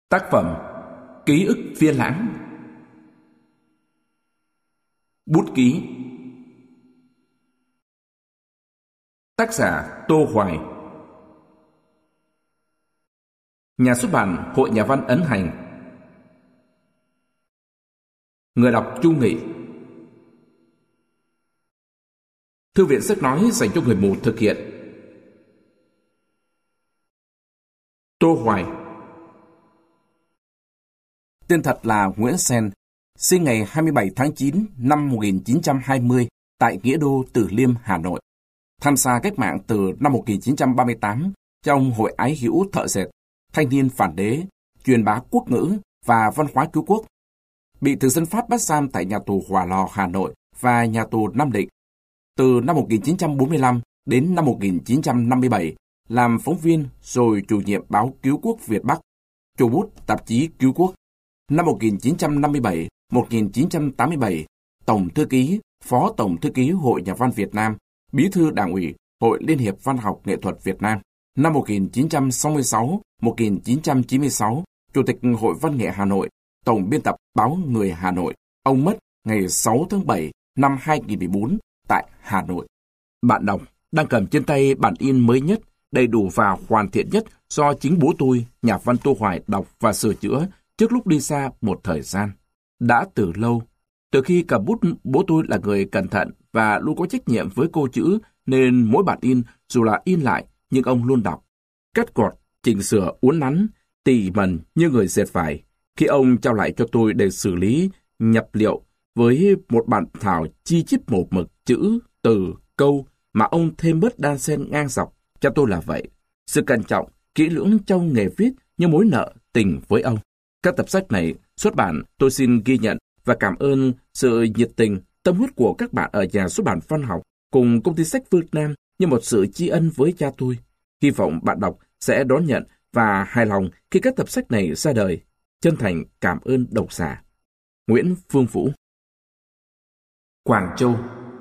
Tác phẩm Ký ức phiên lãng. Bút ký. Tác giả Tô Hoài. Nhà xuất bản Hội Nhà văn Ấn Hành. Người đọc Chu Nghị. Thư viện sách nói dành cho người mù thực hiện. Tô Hoài. Tên thật là Nguyễn Sen, sinh ngày 27 tháng 9 năm 1920 tại Nghĩa Đô, Từ Liêm, Hà Nội. Tham gia cách mạng từ năm 1938 trong Hội Ái Hữu Thợ Dệt, Thanh niên Phản Đế, truyền bá quốc ngữ và văn hóa cứu quốc. Bị thực dân Pháp bắt giam tại nhà tù Hỏa Lò, Hà Nội và nhà tù Nam Định. Từ năm 1945 đến năm 1957, làm phóng viên rồi chủ nhiệm báo Cứu Quốc Việt Bắc, chủ bút tạp chí Cứu Quốc. Năm 1957-1987, Tổng Thư ký, Phó Tổng Thư ký Hội Nhà văn Việt Nam, Bí thư Đảng ủy Hội Liên hiệp Văn học Nghệ thuật Việt Nam. Năm 1966-1996, Chủ tịch Hội Văn nghệ Hà Nội, Tổng biên tập báo Người Hà Nội. Ông mất ngày 6 tháng 7 năm 2014 tại Hà Nội. Bạn đọc đang cầm trên tay bản in mới nhất, đầy đủ và hoàn thiện nhất do chính bố tôi, nhà văn Tô Hoài đọc và sửa chữa trước lúc đi xa một thời gian. Đã từ lâu, từ khi cầm bút, bố tôi là người cẩn thận và luôn có trách nhiệm với cô chữ, nên mỗi bản in, dù là in lại, nhưng ông luôn đọc, cắt gọt, chỉnh sửa uốn nắn, tỉ mẩn như người dệt vải. Khi ông trao lại cho tôi để xử lý, nhập liệu với một bản thảo chi chít một mực chữ, từ, câu mà ông thêm bớt đan xen ngang dọc, cho tôi là vậy. Sự cẩn trọng, kỹ lưỡng trong nghề viết như mối nợ tình với ông. Các tập sách này xuất bản, tôi xin ghi nhận và cảm ơn sự nhiệt tình, tâm huyết của các bạn ở nhà xuất bản Văn học cùng công ty sách Phương Nam như một sự tri ân với cha tôi. Hy vọng bạn đọc sẽ đón nhận và hài lòng khi các tập sách này ra đời. Chân thành cảm ơn độc giả. Nguyễn Phương Vũ. Quảng Châu.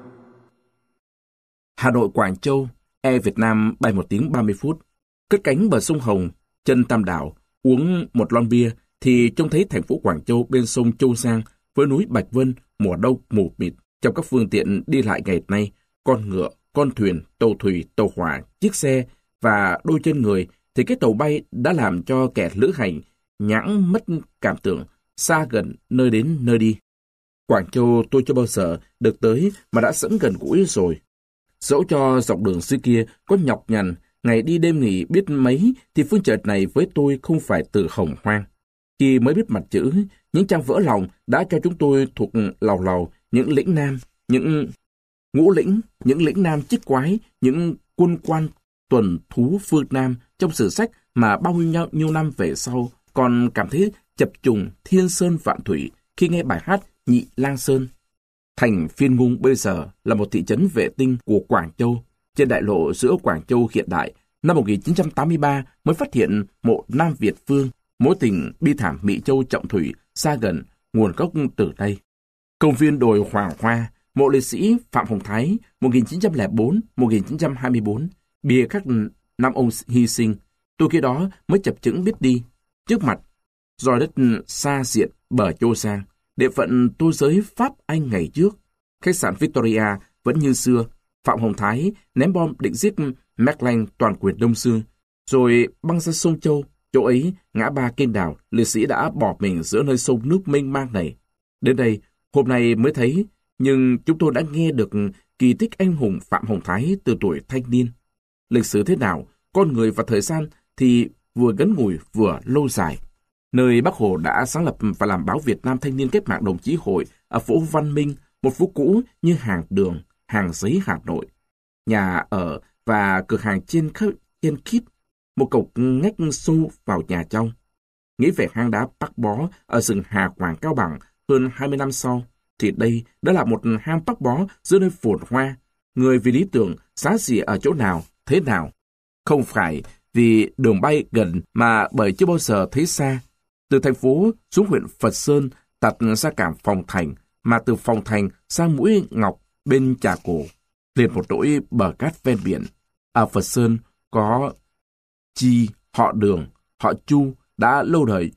Hà Nội Quảng Châu, Air Việt Nam bay 1 tiếng 30 phút. Cất cánh bờ sông Hồng, chân Tam Đảo, uống một lon bia thì trông thấy thành phố Quảng Châu bên sông Châu Giang với núi Bạch Vân mùa đông mù mịt. Trong các phương tiện đi lại ngày nay, con ngựa, con thuyền, tàu thủy, tàu hỏa, chiếc xe và đôi chân người, thì cái tàu bay đã làm cho kẻ lữ hành nhãng mất cảm tưởng, xa gần nơi đến nơi đi. Quảng Châu tôi chưa bao giờ được tới mà đã sẵn gần gũi rồi. Dẫu cho dọc đường xưa kia có nhọc nhằn, ngày đi đêm nghỉ biết mấy, thì phương trời này với tôi không phải từ hồng hoang. Khi mới biết mặt chữ, những trang vỡ lòng đã cho chúng tôi thuộc lầu lầu những lĩnh nam, những ngũ lĩnh, những lĩnh nam chích quái, những quân quan tuần thú phương Nam trong sử sách mà bao nhiêu năm về sau còn cảm thấy chập trùng thiên sơn vạn thủy khi nghe bài hát Nhị Lang Sơn. Thành Phiên Ngung bây giờ là một thị trấn vệ tinh của Quảng Châu. Trên đại lộ giữa Quảng Châu hiện đại, năm 1983 mới phát hiện mộ Nam Việt Phương, mối tình bi thảm Mỹ Châu Trọng Thủy, xa gần, nguồn gốc từ đây. Công viên đồi Hoàng Hoa, mộ liệt sĩ Phạm Hồng Thái 1904-1924, bia khắc năm ông hy sinh. Tôi khi đó mới chập chững biết đi. Trước mặt, roi đất xa diện bờ Châu Giang, địa phận tôi giới Pháp Anh ngày trước. Khách sạn Victoria vẫn như xưa. Phạm Hồng Thái ném bom định giết Maclean toàn quyền Đông Dương, rồi băng ra sông Châu. Chỗ ấy, ngã ba kênh đào, liệt sĩ đã bỏ mình giữa nơi sông nước mênh mang này. Đến đây, hôm nay mới thấy, nhưng chúng tôi đã nghe được kỳ tích anh hùng Phạm Hồng Thái từ tuổi thanh niên. Lịch sử thế nào, con người và thời gian thì vừa ngắn ngủi vừa lâu dài. Nơi Bác Hồ đã sáng lập và làm báo Việt Nam Thanh niên Cách mạng Đồng chí Hội ở phố Văn Minh, một phố cũ như hàng đường, hàng giấy Hà Nội. Nhà ở và cửa hàng trên khít, một cổng ngách sâu vào nhà trong. Nghĩ về hang đá Bắc Bó ở rừng Hà Quảng Cao Bằng hơn 20 năm sau, thì đây đã là một hang Bắc Bó giữa nơi phồn hoa. Người vì lý tưởng giá gì ở chỗ nào, thế nào. Không phải vì đường bay gần mà bởi chưa bao giờ thấy xa. Từ thành phố xuống huyện Phật Sơn tạt ra cả Phòng Thành, mà từ Phòng Thành sang Mũi Ngọc bên Trà Cổ, liền một nỗi bờ cát ven biển. Ở Phật Sơn có họ Đường, họ Chu đã lâu đời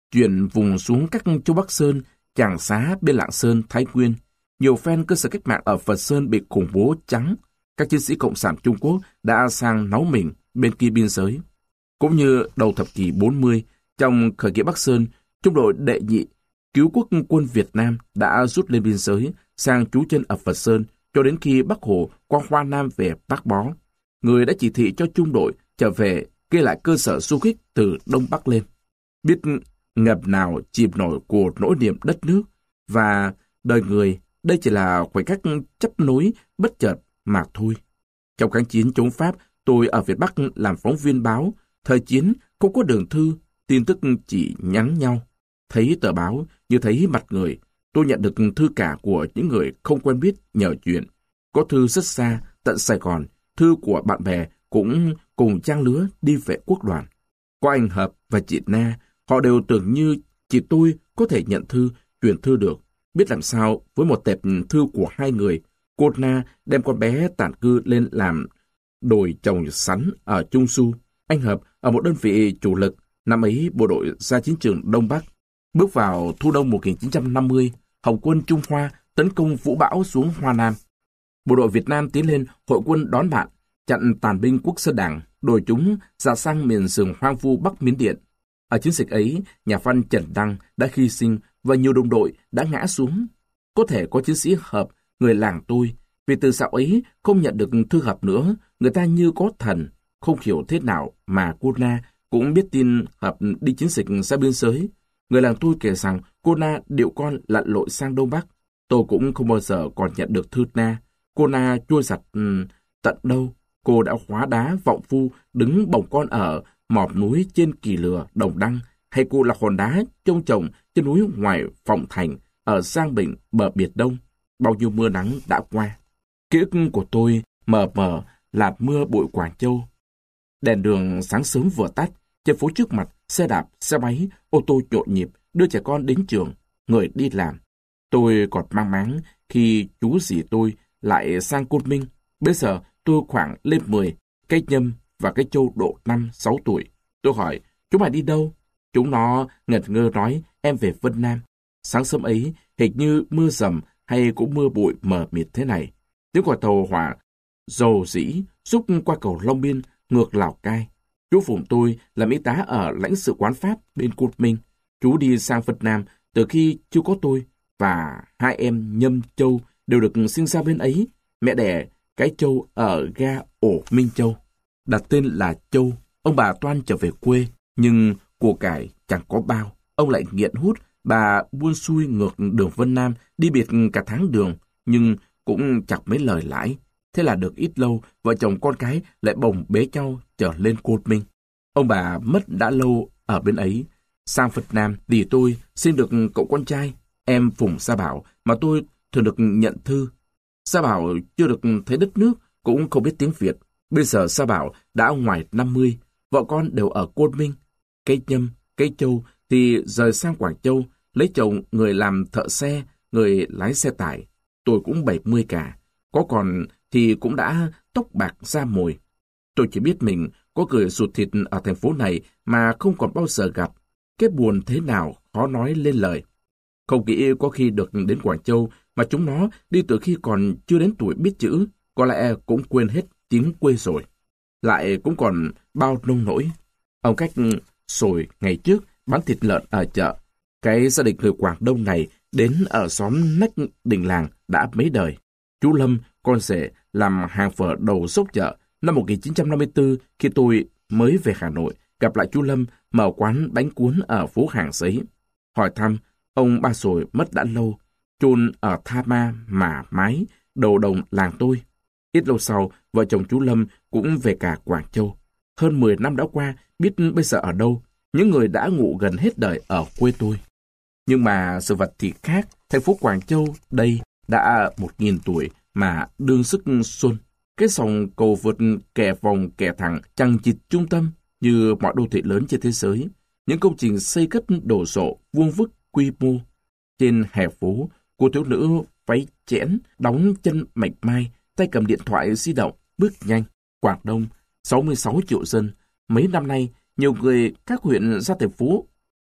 chuyển vùng xuống các châu Bắc Sơn, Tràng Xá bên Lạng Sơn, Thái Nguyên. Nhiều phen cơ sở cách mạng ở Phật Sơn bị khủng bố trắng. Các chiến sĩ Cộng sản Trung Quốc đã sang náu mình bên kia biên giới. Cũng như đầu thập kỷ 40, trong khởi nghĩa Bắc Sơn, trung đội đệ nhị cứu quốc quân Việt Nam đã rút lên biên giới, sang trú chân ở Phật Sơn cho đến khi Bác Hồ qua Hoa Nam về Bác Bó. Người đã chỉ thị cho trung đội trở về kê lại cơ sở du kích từ Đông Bắc lên. Biết ngập nào chìm nổi của nỗi niềm đất nước và đời người, đây chỉ là khoảnh khắc chấp nối bất chợt mà thôi. Trong kháng chiến chống Pháp, tôi ở Việt Bắc làm phóng viên báo. Thời chiến không có đường thư, tin tức chỉ nhắn nhau. Thấy tờ báo như thấy mặt người. Tôi nhận được thư cả của những người không quen biết nhờ chuyện. Có thư rất xa, tận Sài Gòn. Thư của bạn bè cũng cùng trang lứa đi về quốc đoàn. Có anh Hợp và chị Na, họ đều tưởng như chỉ tôi có thể nhận thư, chuyển thư được. Biết làm sao với một tệp thư của hai người. Cô Na đem con bé tản cư lên làm đồi trồng sắn ở Trung Su. Anh Hợp ở một đơn vị chủ lực, năm ấy bộ đội ra chiến trường Đông Bắc. Bước vào thu đông 1950, Hồng quân Trung Hoa tấn công Vũ Bão xuống Hoa Nam. Bộ đội Việt Nam tiến lên hội quân đón bạn, chặn tàn binh Quốc Sơ Đảng, đuổi chúng ra sang miền rừng hoang vu Bắc Miến Điện. Ở chiến dịch ấy, nhà văn Trần Đăng đã hy sinh và nhiều đồng đội đã ngã xuống. Có thể có chiến sĩ Hợp, người làng tôi, vì từ dạo ấy không nhận được thư Hợp nữa, người ta như có thần. Không hiểu thế nào mà cô Na cũng biết tin Hợp đi chiến dịch ra biên giới. Người làng tôi kể rằng cô Na điệu con lặn lội sang Đông Bắc. Tôi cũng không bao giờ còn nhận được thư Na. Cô Na trôi giặt tận đâu. Cô đã hóa đá vọng phu đứng bồng con ở mọp núi trên Kỳ Lừa, Đồng Đăng, hay cô là hòn đá trông trồng trên núi ngoài Phòng Thành ở Giang Bình, bờ Biệt Đông. Bao nhiêu mưa nắng đã qua. Ký ức của tôi mờ mờ là mưa bụi Quảng Châu. Đèn đường sáng sớm vừa tắt, trên phố trước mặt, xe đạp, xe máy, ô tô nhộn nhịp đưa trẻ con đến trường, người đi làm. Tôi còn mang máng khi chú dì tôi lại sang Côn Minh. Bây giờ tôi khoảng lên 10, cái Nhâm và cái Châu độ 5-6 tuổi. Tôi hỏi, chúng mày đi đâu? Chúng nó ngật ngơ nói, em về Vân Nam. Sáng sớm ấy, hình như mưa rầm hay cũng mưa bụi mờ mịt thế này. Tiếng còi tàu hỏa dầu dĩ xúc qua cầu Long Biên ngược Lào Cai. Chú Phùng tôi làm y tá ở lãnh sự quán Pháp bên Côn Minh. Chú đi sang Vân Nam từ khi chưa có tôi, và hai em Nhâm Châu đều được sinh ra bên ấy. Mẹ đẻ cái Châu ở ga Ổ Minh Châu, đặt tên là Châu. Ông bà toan trở về quê, nhưng của cải chẳng có bao. Ông lại nghiện hút, bà buôn xuôi ngược đường Vân Nam, đi biệt cả tháng đường, nhưng cũng chẳng mấy lời lãi. Thế là được ít lâu, vợ chồng con cái lại bồng bế nhau trở lên Côn Minh. Ông bà mất đã lâu ở bên ấy. Sang Phật Nam thì tôi xin được cậu con trai, em Phùng Sa Bảo, mà tôi thường được nhận thư. Sa Bảo chưa được thấy đất nước, cũng không biết tiếng Việt. Bây giờ Sa Bảo đã ngoài 50, vợ con đều ở Côn Minh. Cái Nhâm, cái Châu thì rời sang Quảng Châu, lấy chồng người làm thợ xe, người lái xe tải. Tôi cũng 70 cả, có còn thì cũng đã tóc bạc da mồi. Tôi chỉ biết mình có cười ruột thịt ở thành phố này mà không còn bao giờ gặp. Cái buồn thế nào khó nói lên lời. Không nghĩ có khi được đến Quảng Châu mà chúng nó đi từ khi còn chưa đến tuổi biết chữ, có lẽ cũng quên hết tiếng quê rồi. Lại cũng còn bao nông nỗi. Ông cách sồi ngày trước bán thịt lợn ở chợ. Cái gia đình người Quảng Đông này đến ở xóm nách đình làng đã mấy đời. Chú Lâm, con rể, làm hàng phở đầu xốc chợ. Năm 1954, khi tôi mới về Hà Nội, gặp lại chú Lâm mở quán bánh cuốn ở phố Hàng Giấy. Hỏi thăm, ông ba sồi mất đã lâu, chôn ở Tha Ma mà Mái, đầu đồng làng tôi. Ít lâu sau, vợ chồng chú Lâm cũng về cả Quảng Châu. Hơn 10 năm đã qua, biết bây giờ ở đâu, những người đã ngủ gần hết đời ở quê tôi. Nhưng mà sự vật thì khác, thành phố Quảng Châu đây đã 1000 tuổi mà đương sức xuân. Cái sòng cầu vượt kẻ vòng kẻ thẳng chằng chịt trung tâm như mọi đô thị lớn trên thế giới. Những công trình xây cất đồ sộ, vuông vức, quy mô. Trên hè phố, cô thiếu nữ váy chẽn, đóng chân mảnh mai, tay cầm điện thoại di động, bước nhanh. Quảng Đông, 66 triệu dân. Mấy năm nay, nhiều người các huyện ra thành phố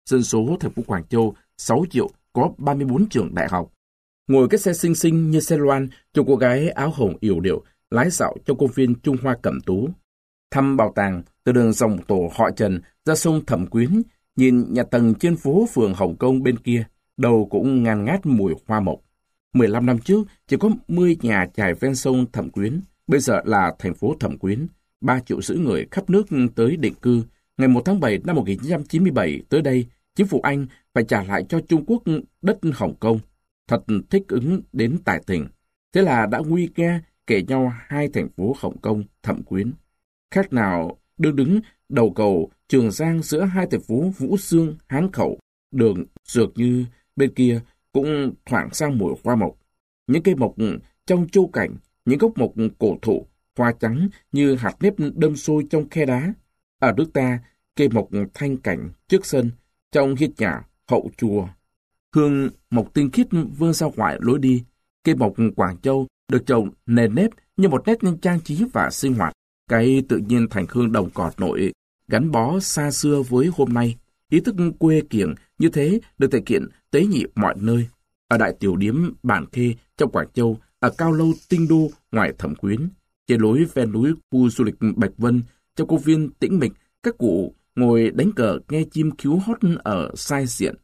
Dân số thành phố Quảng Châu 6 triệu, có 34 trường đại học. Ngồi cái xe xinh xinh như xe loan cho cô gái áo hồng yểu điệu lái dạo trong công viên Trung Hoa Cẩm Tú. Thăm bảo tàng từ đường dòng tổ họ Trần ra sông Thẩm Quyến, nhìn nhà tầng trên phố phường Hồng Kông bên kia, đầu cũng ngàn ngát mùi hoa mộc. 15 năm trước, chỉ có 10 nhà chài ven sông Thẩm Quyến, bây giờ là thành phố Thẩm Quyến. 3 triệu rưỡi người khắp nước tới định cư. Ngày 1 tháng 7 năm 1997 tới đây, chính phủ Anh phải trả lại cho Trung Quốc đất Hồng Kông. Thật thích ứng đến tài tình. Thế là đã nguy ga kể nhau hai thành phố Hồng Kông, Thẩm Quyến. Khác nào đứng đầu cầu Trường Giang giữa hai thành phố Vũ Xương, Hán Khẩu, đường dược như bên kia cũng thoảng sang mùi hoa mộc. Những cây mộc trong châu cảnh, những gốc mộc cổ thụ, hoa trắng như hạt nếp đâm sôi trong khe đá. Ở nước ta, cây mộc thanh cảnh trước sân, trong hiên nhà, hậu chùa. Hương mộc tinh khiết vươn ra ngoài lối đi. Cây mộc Quảng Châu được trồng nền nếp như một nét trang trí và sinh hoạt. Cái tự nhiên thành hương đồng cọt nội, gắn bó xa xưa với hôm nay. Ý thức quê kiểng như thế được thể hiện tế nhị mọi nơi. Ở đại tiểu điếm Bản Khê trong Quảng Châu, ở Cao Lâu Tinh Đô ngoài Thẩm Quyến, trên lối ven núi khu du lịch Bạch Vân, trong công viên tĩnh mịch, các cụ ngồi đánh cờ nghe chim cứu hót ở sai diện.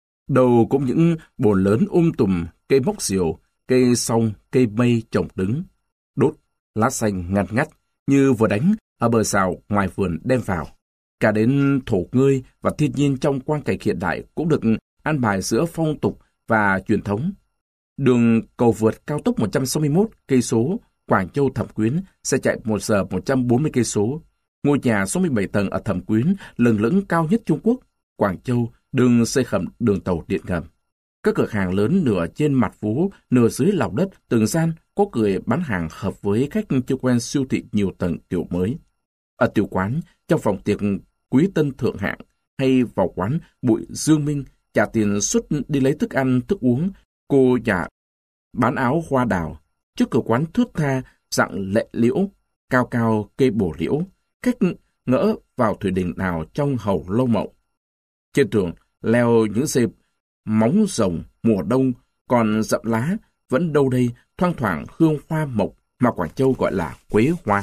Đầu cũng những bồn lớn tùm, cây móc diều, cây song, cây mây trồng đứng. Đốt, lá xanh ngắt ngắt, như vừa đánh ở bờ rào ngoài vườn đem vào. Cả đến thổ ngơi và thiên nhiên trong quang cảnh hiện đại cũng được an bài giữa phong tục và truyền thống. Đường cầu vượt cao tốc 161 cây số Quảng Châu Thẩm Quyến sẽ chạy 1 giờ 140 cây số. Ngôi nhà 67 tầng ở Thẩm Quyến lừng lững cao nhất Trung Quốc. Quảng Châu đường xây khẩm đường tàu điện ngầm. Các cửa hàng lớn nửa trên mặt phố, nửa dưới lòng đất, từng gian có người bán hàng hợp với khách chưa quen siêu thị nhiều tầng kiểu mới. Ở tiểu quán, trong phòng tiệc quý tân thượng hạng, hay vào quán Bụi Dương Minh trả tiền xuất đi lấy thức ăn, thức uống, cô nhà bán áo hoa đào. Trước cửa quán thướt tha, dạng lệ liễu, cao cao cây bồ liễu, khách ngỡ vào thủy đình nào trong hầu lâu mộng. Trên tường leo những dây móng rồng mùa đông còn rậm lá, vẫn đâu đây thoang thoảng hương hoa mộc mà Quảng Châu gọi là quế hoa.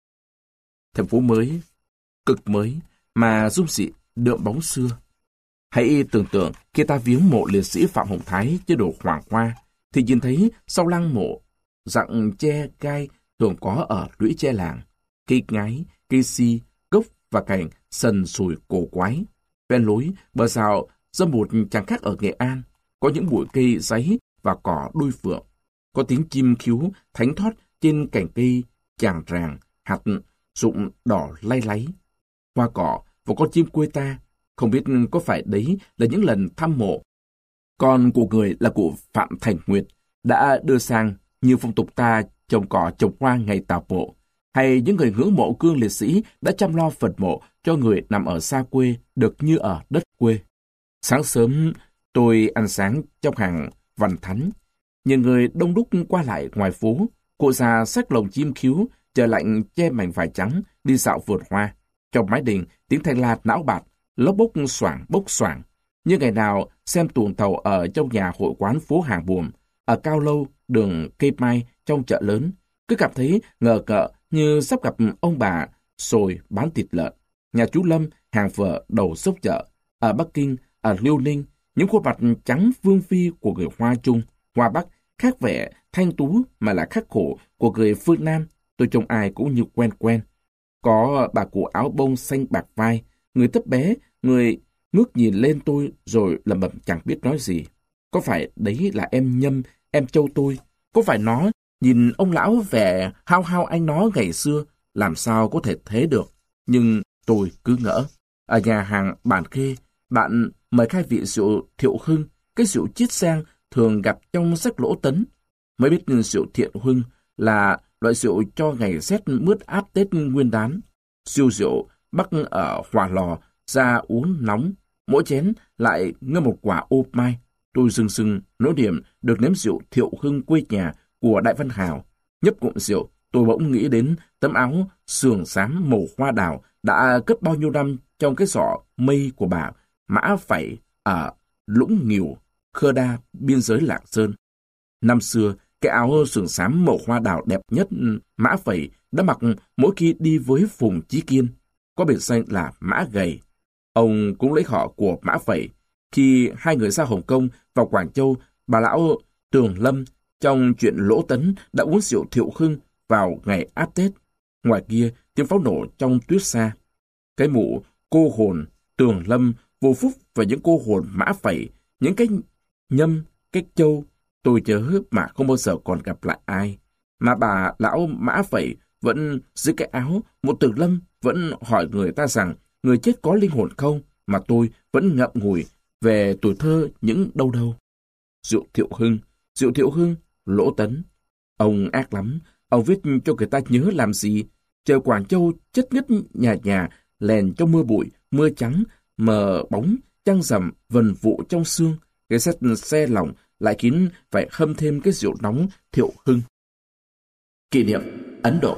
Thành phố mới, cực mới mà dung dị đượm bóng xưa. Hãy tưởng tượng khi ta viếng mộ liệt sĩ Phạm Hồng Thái chế độ Hoàng Hoa thì nhìn thấy sau lăng mộ rặng tre gai thường có ở lũy tre làng, cây ngái, cây si, gốc và cành sần sùi cổ quái. Ven lối bờ rào do một chẳng khác ở Nghệ An, có những bụi cây giấy và cỏ đuôi phượng, có tiếng chim khiếu thánh thót trên cành cây chàng ràng, hạt rụng đỏ lay láy. Hoa cỏ và con chim quê ta, không biết có phải đấy là những lần thăm mộ. Con của người là cụ Phạm Thành Nguyệt đã đưa sang như phong tục ta trồng cỏ trồng hoa ngày tảo mộ, hay những người ngưỡng mộ cương liệt sĩ đã chăm lo phần mộ cho người nằm ở xa quê được như ở đất quê. Sáng sớm, tôi ăn sáng trong hàng Văn Thánh. Nhiều người đông đúc qua lại ngoài phố, cụ già xách lồng chim khiếu, trời lạnh che mảnh vải trắng, đi dạo vườn hoa. Trong mái đình, tiếng thanh la não bạt, lốp bốc xoảng. Như ngày nào xem tuồng tàu ở trong nhà hội quán phố Hàng Buồm, ở Cao Lâu, đường Cây Mai trong chợ lớn, cứ cảm thấy ngờ cợ như sắp gặp ông bà sồi bán thịt lợn. Nhà chú Lâm hàng phở đầu xốc chợ. Ở Bắc Kinh, ở Liêu Ninh, những khuôn mặt trắng vương phi của người Hoa Trung, Hoa Bắc khác vẻ thanh tú mà là khắc khổ của người phương Nam, tôi trông ai cũng như quen quen. Có bà cụ áo bông xanh bạc vai, người thấp bé, người ngước nhìn lên tôi rồi lẩm bẩm chẳng biết nói gì. Có phải đấy là em Nhâm, em Châu tôi? Có phải nó nhìn ông lão vẻ hao hao anh nó ngày xưa, làm sao có thể thế được? Nhưng tôi cứ ngỡ. Ở nhà hàng Bản Khê, bạn mời khai vị rượu Thiệu Hưng, cái rượu chiết sang thường gặp trong sách Lỗ Tấn. Mới biết rượu Thiện Hưng là loại rượu cho ngày rét mướt áp Tết Nguyên Đán. Siêu rượu bắc ở Hòa Lò ra uống nóng, mỗi chén lại ngâm một quả ô mai. Tôi rưng rưng nỗi niềm được nếm rượu Thiệu Hưng quê nhà của Đại Văn Hào. Nhấp ngụm rượu, tôi bỗng nghĩ đến tấm áo sườn xám màu hoa đào đã cất bao nhiêu năm trong cái giỏ mây của bà Mã Phẩy ở Lũng Nghìu, Khơ Đa, biên giới Lạng Sơn. Năm xưa, cái áo sườn xám màu hoa đào đẹp nhất Mã Phẩy đã mặc mỗi khi đi với Phùng Chí Kiên, có biệt danh là Mã Gầy. Ông cũng lấy họ của Mã Phẩy. Khi hai người ra Hồng Kông vào Quảng Châu, bà lão Tường Lâm trong chuyện Lỗ Tấn đã uống rượu Thiệu Hưng vào ngày áp Tết. Ngoài kia, tiếng pháo nổ trong tuyết xa. Cái mụ cô hồn Tường Lâm vô phúc và những cô hồn Mã Phẩy, những cái Nhâm, cái Châu, tôi chớ mà không bao giờ còn gặp lại ai. Mà bà lão Mã Phẩy vẫn giữ cái áo, một Tường Lâm vẫn hỏi người ta rằng người chết có linh hồn không, mà tôi vẫn ngậm ngùi về tuổi thơ những đâu đâu. Rượu Thiệu Hưng, Lỗ Tấn. Ông ác lắm, ông viết cho người ta nhớ làm gì? Trời Quảng Châu chất ngất nhà nhà, lèn trong mưa bụi, mưa trắng, mờ bóng, trăng rằm, vần vụ trong sương. Cái xe lỏng lại kín phải hâm thêm cái rượu nóng Thiệu Hưng. Kỷ niệm Ấn Độ.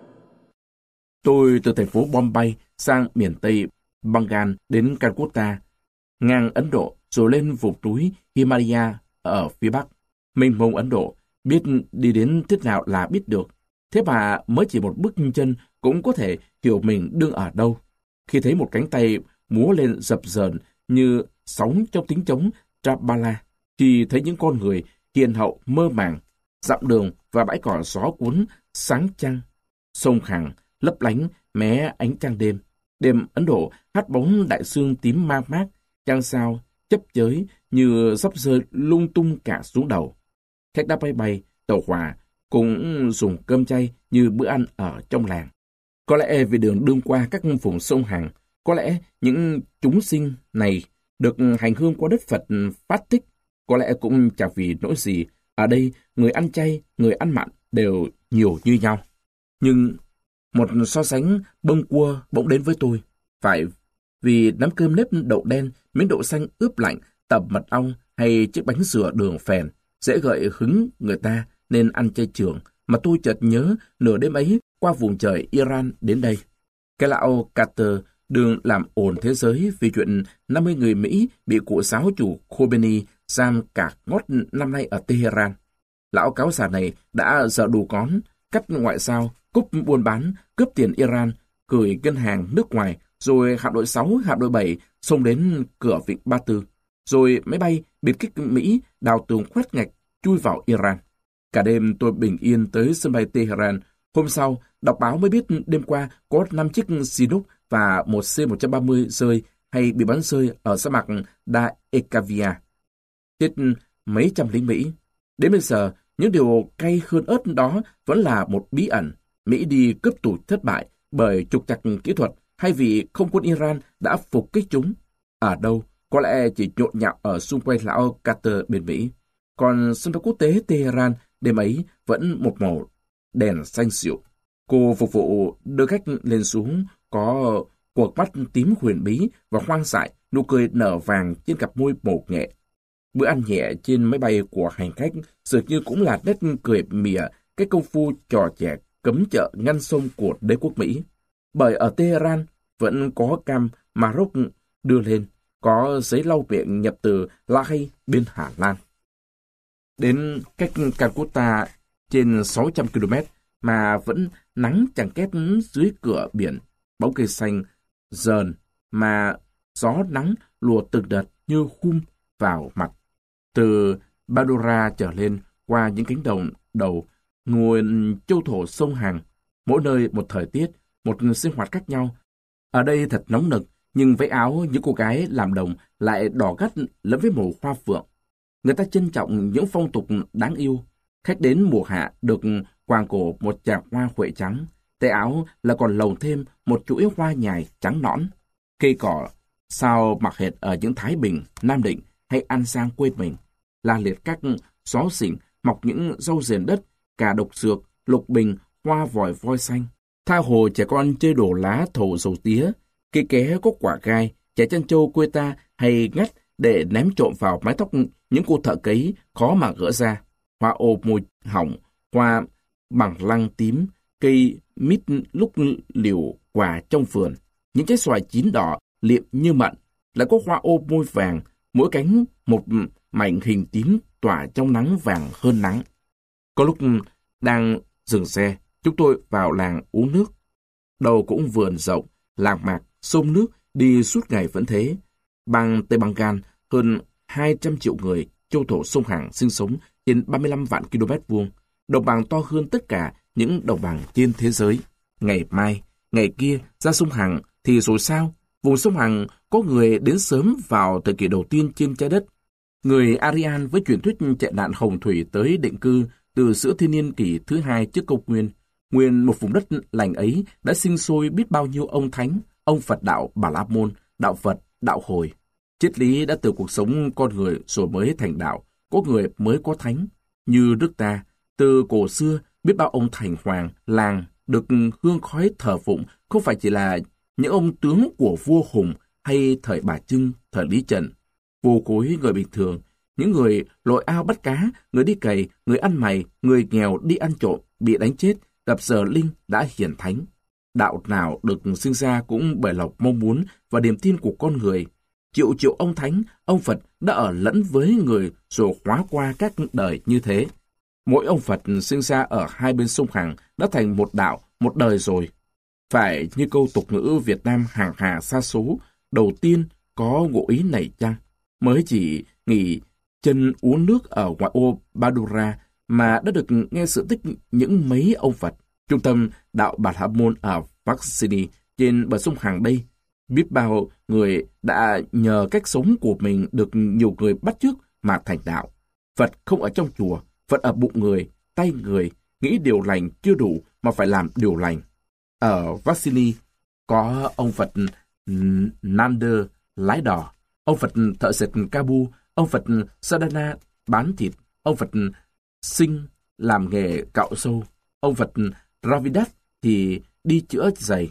Tôi từ thành phố Bombay sang miền Tây Bengal đến Calcutta, ngang Ấn Độ rồi lên vùng núi Himalaya ở phía Bắc. Mênh mông Ấn Độ, biết đi đến thế nào là biết được. Thế mà mới chỉ một bước chân cũng có thể hiểu mình đương ở đâu. Khi thấy một cánh tay múa lên dập dờn như sóng trong tiếng trống Trabala, khi thấy những con người hiền hậu mơ màng, dặm đường và bãi cỏ gió cuốn sáng trăng, sông Hằng lấp lánh mé ánh trăng đêm. Đêm Ấn Độ hát bóng đại sương tím ma mát, trăng sao chấp chới như sắp rơi lung tung cả xuống đầu. Khách đã bay tàu hỏa cũng dùng cơm chay như bữa ăn ở trong làng. Có lẽ vì đường đương qua các vùng sông Hằng, có lẽ những chúng sinh này được hành hương qua đất Phật phát tích, có lẽ cũng chẳng vì nỗi gì. Ở đây, người ăn chay, người ăn mặn đều nhiều như nhau. Nhưng một so sánh bâng quơ bỗng đến với tôi. Phải vì nắm cơm nếp đậu đen, miếng đậu xanh ướp lạnh, tẩm mật ong hay chiếc bánh dừa đường phèn dễ gợi hứng người ta nên ăn chay trường, mà tôi chợt nhớ nửa đêm ấy qua vùng trời Iran đến đây. Cái lão Carter đường làm ồn thế giới vì chuyện 50 người Mỹ bị cụ giáo chủ Khomeini giam cả ngót năm nay ở Tehran. Lão cáo già này đã dở đủ cón, cắt ngoại giao, cúp buôn bán, cướp tiền Iran, gửi ngân hàng nước ngoài, rồi hạm đội 6, hạm đội 7 xông đến cửa vịnh Ba Tư, rồi máy bay biệt kích Mỹ đào tường khoét ngạch chui vào Iran. Cả đêm tôi bình yên tới sân bay Tehran. Hôm sau, đọc báo mới biết đêm qua có 5 chiếc Chinook và một C-130 rơi hay bị bắn rơi ở sa mạc Da Ekavia. Chết mấy trăm lính Mỹ. Đến bây giờ, những điều cay hơn ớt đó vẫn là một bí ẩn. Mỹ đi cướp tù thất bại bởi trục trặc kỹ thuật hay vì không quân Iran đã phục kích chúng. Ở đâu, có lẽ chỉ nhộn nhạo ở xung quanh lão Carter bên Mỹ. Còn sân bay quốc tế Tehran đêm ấy vẫn một màu đèn xanh dịu. Cô phục vụ đưa khách lên xuống có cuộc mắt tím huyền bí và hoang dại, nụ cười nở vàng trên cặp môi màu nghệ. Bữa ăn nhẹ trên máy bay của hành khách dường như cũng là nét cười mỉa cái công phu trò trẻ cấm chợ ngăn sông của đế quốc Mỹ. Bởi ở Tehran vẫn có cam Maroc đưa lên, có giấy lau miệng nhập từ La Hay bên Hà Lan. Đến cách Calcutta trên 600 km mà vẫn nắng chẳng két dưới cửa biển, bóng cây xanh dờn mà gió nắng lùa từng đợt như hum vào mặt. Từ Badora trở lên qua những cánh đồng đầu nguồn châu thổ sông Hằng, mỗi nơi một thời tiết, một sinh hoạt khác nhau. Ở đây thật nóng nực, nhưng váy áo những cô gái làm đồng lại đỏ gắt lẫn với màu hoa phượng. Người ta trân trọng những phong tục đáng yêu. Khách đến mùa hạ được quàng cổ một chạc hoa huệ trắng, tay áo là còn lồng thêm một chuỗi hoa nhài trắng nõn. Cây cỏ sao mặc hệt ở những Thái Bình, Nam Định hay An Giang quê mình. La liệt các xó xỉnh mọc những rau rền đất, cà độc dược, lục bình, hoa vòi voi xanh. Tha hồ trẻ con chơi đổ lá thầu dầu tía, cây ké có quả gai, trẻ chăn trâu quê ta hay ngắt để ném trộm vào mái tóc những cô thợ cấy khó mà gỡ ra. Hoa ô môi hỏng, hoa bằng lăng tím, cây mít lúc liều quả trong vườn. Những trái xoài chín đỏ liệm như mận, lại có hoa ô môi vàng, mỗi cánh một mảnh hình tím tỏa trong nắng vàng hơn nắng. Có lúc đang dừng xe, chúng tôi vào làng uống nước. Đâu cũng vườn rộng, làng mạc, sông nước đi suốt ngày vẫn thế. Bang Tây Bengal hơn 200 triệu người châu thổ sông Hằng sinh sống trên 35 vạn km vuông, đồng bằng to hơn tất cả những đồng bằng trên thế giới. Ngày mai, ngày kia ra sông Hằng thì rồi sao? Vùng sông Hằng có người đến sớm vào thời kỳ đầu tiên trên trái đất. Người Aryan với truyền thuyết chạy nạn hồng thủy tới định cư từ giữa thiên niên kỷ thứ 2 trước công nguyên. Nguyên một vùng đất lành ấy đã sinh sôi biết bao nhiêu ông thánh, ông Phật đạo Bà La Môn, đạo Phật, đạo Hồi. Triết lý đã từ cuộc sống con người rồi mới thành đạo, có người mới có thánh. Như nước ta, từ cổ xưa biết bao ông thành hoàng, làng được hương khói thờ phụng không phải chỉ là những ông tướng của vua Hùng hay thời Bà Trưng, thời Lý Trần. Vô cối người bình thường, những người lội ao bắt cá, người đi cày, người ăn mày, người nghèo đi ăn trộm, bị đánh chết, gặp giờ linh đã hiển thánh. Đạo nào được sinh ra cũng bởi lòng mong muốn và niềm tin của con người. Triệu triệu ông thánh, ông Phật đã ở lẫn với người rồi hóa qua các đời như thế. Mỗi ông Phật sinh ra ở hai bên sông Hằng đã thành một đạo, một đời rồi. Phải như câu tục ngữ Việt Nam hàng hà sa số, đầu tiên có ngụ ý này chăng? Mới chỉ nghỉ chân uống nước ở ngoại ô Badura mà đã được nghe sự tích những mấy ông Phật. Trung tâm đạo Bà La Môn ở Varsity trên bờ sông Hằng đây. Biết bao người đã nhờ cách sống của mình được nhiều người bắt chước mà thành đạo. Phật không ở trong chùa, Phật ở bụng người, tay người, nghĩ điều lành chưa đủ mà phải làm điều lành. Ở Varsity có ông Phật Nander lái đò, ông Phật thợ dệt Kabu, ông Phật Sadhana bán thịt, ông Phật Sinh làm nghề cạo sâu, ông Phật Ravidas thì đi chữa giày.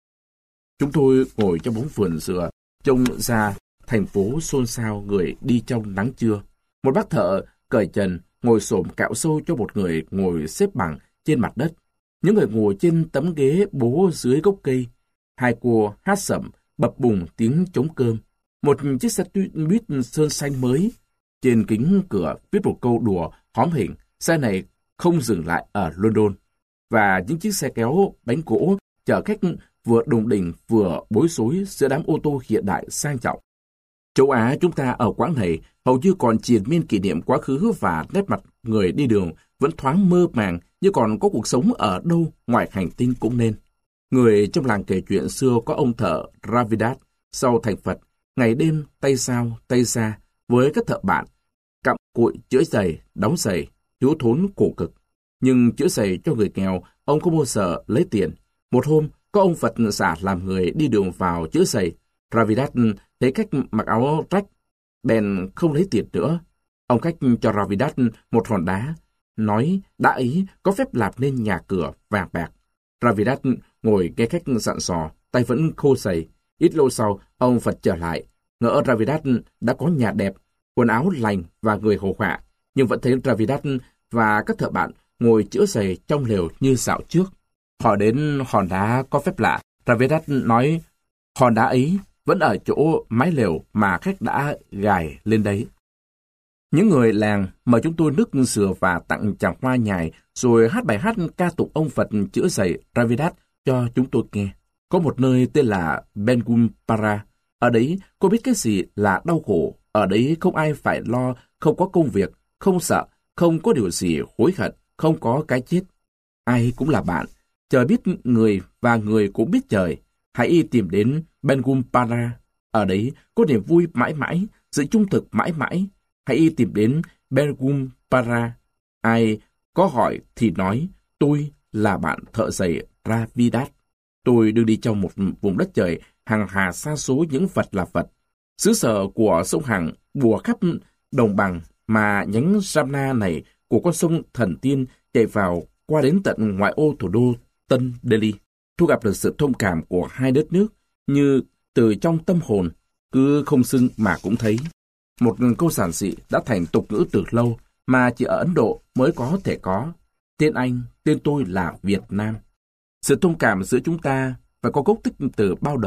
Chúng tôi ngồi trong bóng vườn dừa, trông ra thành phố xôn xao người đi trong nắng trưa. Một bác thợ cởi trần ngồi xổm cạo sâu cho một người ngồi xếp bằng trên mặt đất. Những người ngồi trên tấm ghế bố dưới gốc cây. Hai cô hát sẩm, bập bùng tiếng trống cơm. Một chiếc xe buýt sơn xanh mới. Trên kính cửa viết một câu đùa hóm hình, xe này không dừng lại ở London. Và những chiếc xe kéo bánh gỗ chở khách vừa đùng đỉnh vừa bối rối giữa đám ô tô hiện đại sang trọng. Châu Á chúng ta ở quãng này hầu như còn triền miên kỷ niệm quá khứ và nét mặt người đi đường vẫn thoáng mơ màng như còn có cuộc sống ở đâu ngoài hành tinh cũng nên. Người trong làng kể chuyện xưa có ông thợ Ravidas sau thành Phật, ngày đêm tay sao tay ra với các thợ bạn, cặm cụi chữa giày, đóng giày, thiếu thốn khổ cực. Nhưng chữa giày cho người nghèo, ông không bao giờ lấy tiền. Một hôm, có ông Phật giả làm người đi đường vào chữa giày. Ravidas thấy khách mặc áo rách, bèn không lấy tiền nữa. Ông khách cho Ravidas một hòn đá, nói đá ấy có phép làm nên nhà cửa vàng bạc. Ravidas ngồi nghe khách dặn dò, tay vẫn khô sầy. Ít lâu sau, ông Phật trở lại, ngỡ Ravidas đã có nhà đẹp, quần áo lành và người hồ họa, nhưng vẫn thấy Ravidas và các thợ bạn ngồi chữa giày trong lều như dạo trước. Họ đến hòn đá có phép lạ. Ravidas nói hòn đá ấy vẫn ở chỗ mái lều mà khách đã gài lên đấy. Những người làng mời chúng tôi nước dừa và tặng tràng hoa nhài, rồi hát bài hát ca tụng ông Phật chữa giày Ravidas cho chúng tôi nghe. Có một nơi tên là Bengumpara. Ở đấy cô biết cái gì là đau khổ. Ở đấy không ai phải lo, không có công việc, không sợ, không có điều gì hối hận, không có cái chết. Ai cũng là bạn. Trời biết người và người cũng biết trời. Hãy tìm đến Bengumpara. Ở đấy có niềm vui mãi mãi, sự trung thực mãi mãi. Hãy tìm đến Bengumpara. Ai có hỏi thì nói, tôi là bạn thợ giày Ravidas. Tôi đương đi trong một vùng đất trời hàng hà sa số những Phật là Phật. Xứ sở của sông Hằng bùa khắp đồng bằng mà nhánh Jamna này của con sông Thần Tiên chạy vào qua đến tận ngoại ô thủ đô Tân Delhi. Thu gặp được sự thông cảm của hai đất nước như từ trong tâm hồn, cứ không xưng mà cũng thấy. Một câu giản dị đã thành tục ngữ từ lâu mà chỉ ở Ấn Độ mới có thể có. Tên anh, tên tôi là Việt Nam. Sự thông cảm giữa chúng ta phải có gốc tích từ bao đời